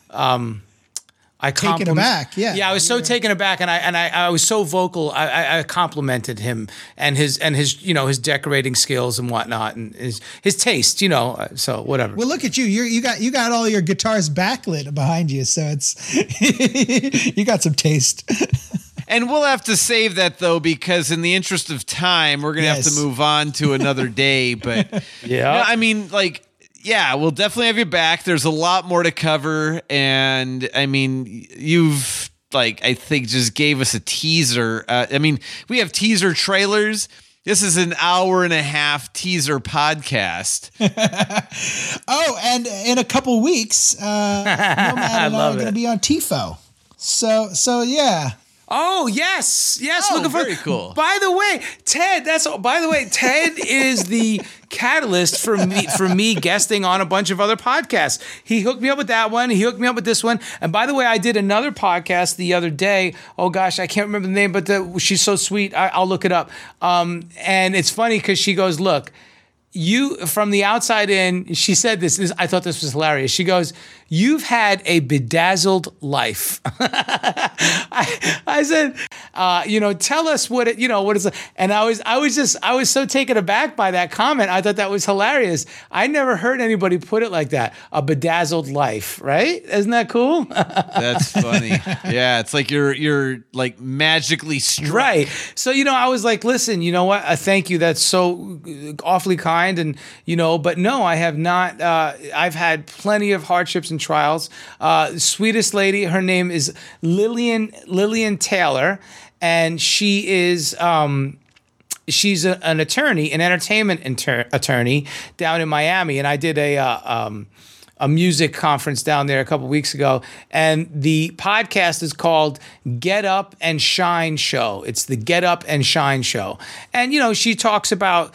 Taken aback, yeah. I was so taken aback, and I was so vocal. I complimented him and his his decorating skills and whatnot, and his taste, So whatever. Well, look at you. You got all your guitars backlit behind you, so it's you got some taste. And we'll have to save that, though, because in the interest of time, we're going to have Yes. to move on to another day. But Yeah. no, I mean, yeah, we'll definitely have you back. There's a lot more to cover. And I mean, you've, I think just gave us a teaser. I mean, we have teaser trailers. This is an 1.5-hour teaser podcast. Oh, and in a couple weeks, Nomad and I are love going to it. be on TIFO. So yeah. Oh yes. Oh, Looking for very cool. By the way, Ted. Ted is the catalyst for me guesting on a bunch of other podcasts. He hooked me up with that one. He hooked me up with this one. And by the way, I did another podcast the other day. Oh gosh, I can't remember the name, but she's so sweet. I'll look it up. And it's funny because she goes, "Look, you from the outside in," she said this, I thought this was hilarious. She goes, "You've had a bedazzled life." I said, tell us what what is it? And I was so taken aback by that comment. I thought that was hilarious. I never heard anybody put it like that. A bedazzled life, right? Isn't that cool? That's funny. Yeah, it's like you're like magically struck. Right. So, I was like, listen, you know what? Thank you. That's so awfully kind. And, but no, I have not. I've had plenty of hardships and trials. Sweetest lady, her name is Lillian Taylor, and she is she's an attorney, an entertainment attorney down in Miami, and I did a music conference down there a couple weeks ago, and the podcast is called Get Up and Shine Show. It's the Get Up and Shine Show, and she talks about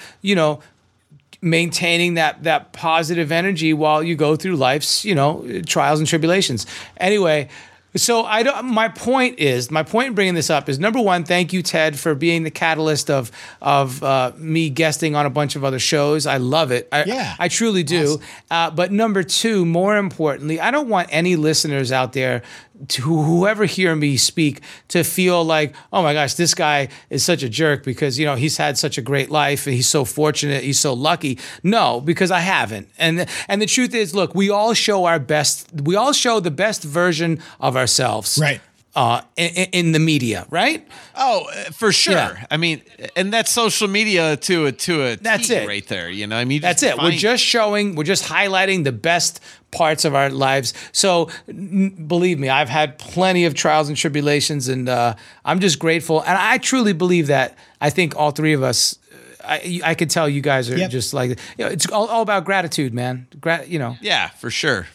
maintaining that positive energy while you go through life's trials and tribulations. Anyway. So my point in bringing this up is, number one, thank you, Ted, for being the catalyst of me guesting on a bunch of other shows. I love it. I truly do. Awesome. But number two, more importantly, I don't want any listeners out there, whoever hear me speak, to feel like, oh my gosh, this guy is such a jerk because he's had such a great life and he's so fortunate, he's so lucky. No, because I haven't. And the truth is, look, we all show our best. We all show the best version of ourselves, Right. In the media, right? Oh, for sure. Yeah. I mean, and that's social media to a That's T it. right there. I mean, That's it. We're just highlighting the best parts of our lives. So believe me, I've had plenty of trials and tribulations, and I'm just grateful. And I truly believe that. I think all three of us. I could tell you guys are just like, it's all about gratitude, man. Yeah, for sure.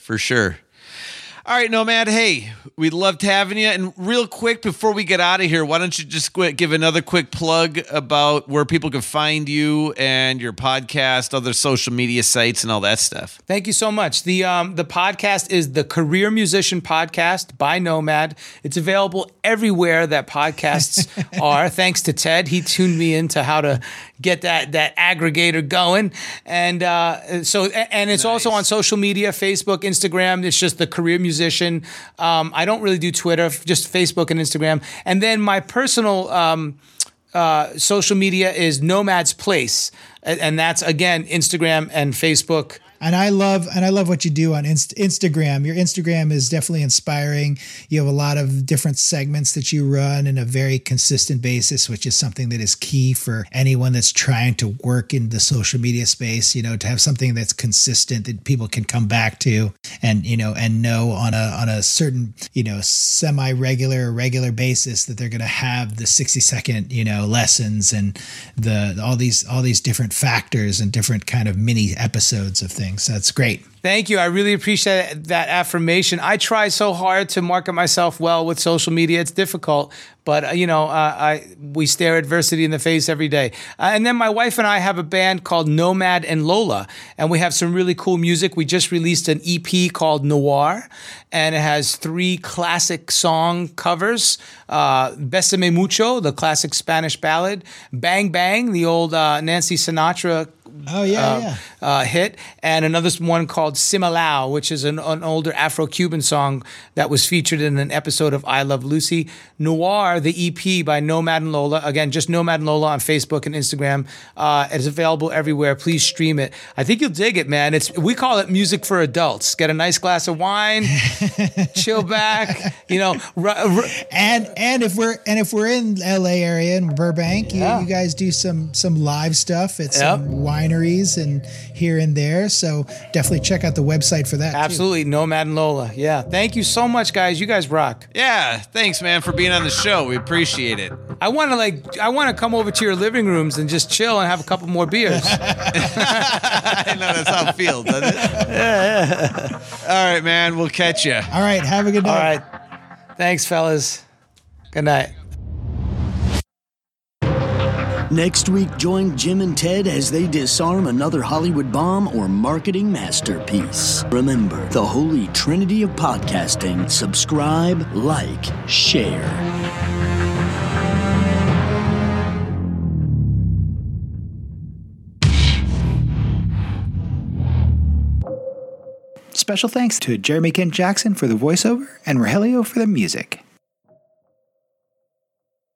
All right, Nomad. Hey, we'd loved having you. And real quick, before we get out of here, why don't you just give another quick plug about where people can find you and your podcast, other social media sites, and all that stuff. Thank you so much. The podcast is the Career Musician Podcast by Nomad. It's available everywhere that podcasts are. Thanks to Ted. He tuned me into how to get that aggregator going. And it's also on social media, Facebook, Instagram. It's just the Career Musician. I don't really do Twitter, just Facebook and Instagram. And then my personal social media is Nomad's Place. And that's, again, Instagram and Facebook. And I love what you do on Instagram. Your Instagram is definitely inspiring. You have a lot of different segments that you run in a very consistent basis, which is something that is key for anyone that's trying to work in the social media space, to have something that's consistent that people can come back to and know on a certain, semi-regular or regular basis that they're going to have the 60-second, lessons and all these different factors and different kind of mini episodes of things. things. That's great. Thank you. I really appreciate that affirmation. I try so hard to market myself well with social media. It's difficult, but we stare adversity in the face every day. And then my wife and I have a band called Nomad and Lola, and we have some really cool music. We just released an EP called Noir, and it has 3 classic song covers. Besame Mucho, the classic Spanish ballad. Bang Bang, the old Nancy Sinatra hit, and another one called Simalao, which is an older Afro-Cuban song that was featured in an episode of I Love Lucy. Noir, the EP by Nomad and Lola, again, just Nomad and Lola on Facebook and Instagram. It's available everywhere. Please stream it. I think you'll dig it, man. We call it music for adults. Get a nice glass of wine, chill back, and if we're in LA area in Burbank, you guys do some live stuff at some wineries and here and there. So definitely check out the website for that. Absolutely. Too. Nomad and Lola. Yeah. Thank you so much, guys. You guys rock. Yeah. Thanks, man, for being on the show. We appreciate it. I want to come over to your living rooms and just chill and have a couple more beers. I know that's how it feels, doesn't it? Yeah. All right, man. We'll catch you. All right. Have a good night. All right. Thanks, fellas. Good night. Next week, join Jim and Ted as they disarm another Hollywood bomb or marketing masterpiece. Remember, the holy trinity of podcasting: subscribe, like, share. Special thanks to Jeremy Kent Jackson for the voiceover and Rogelio for the music.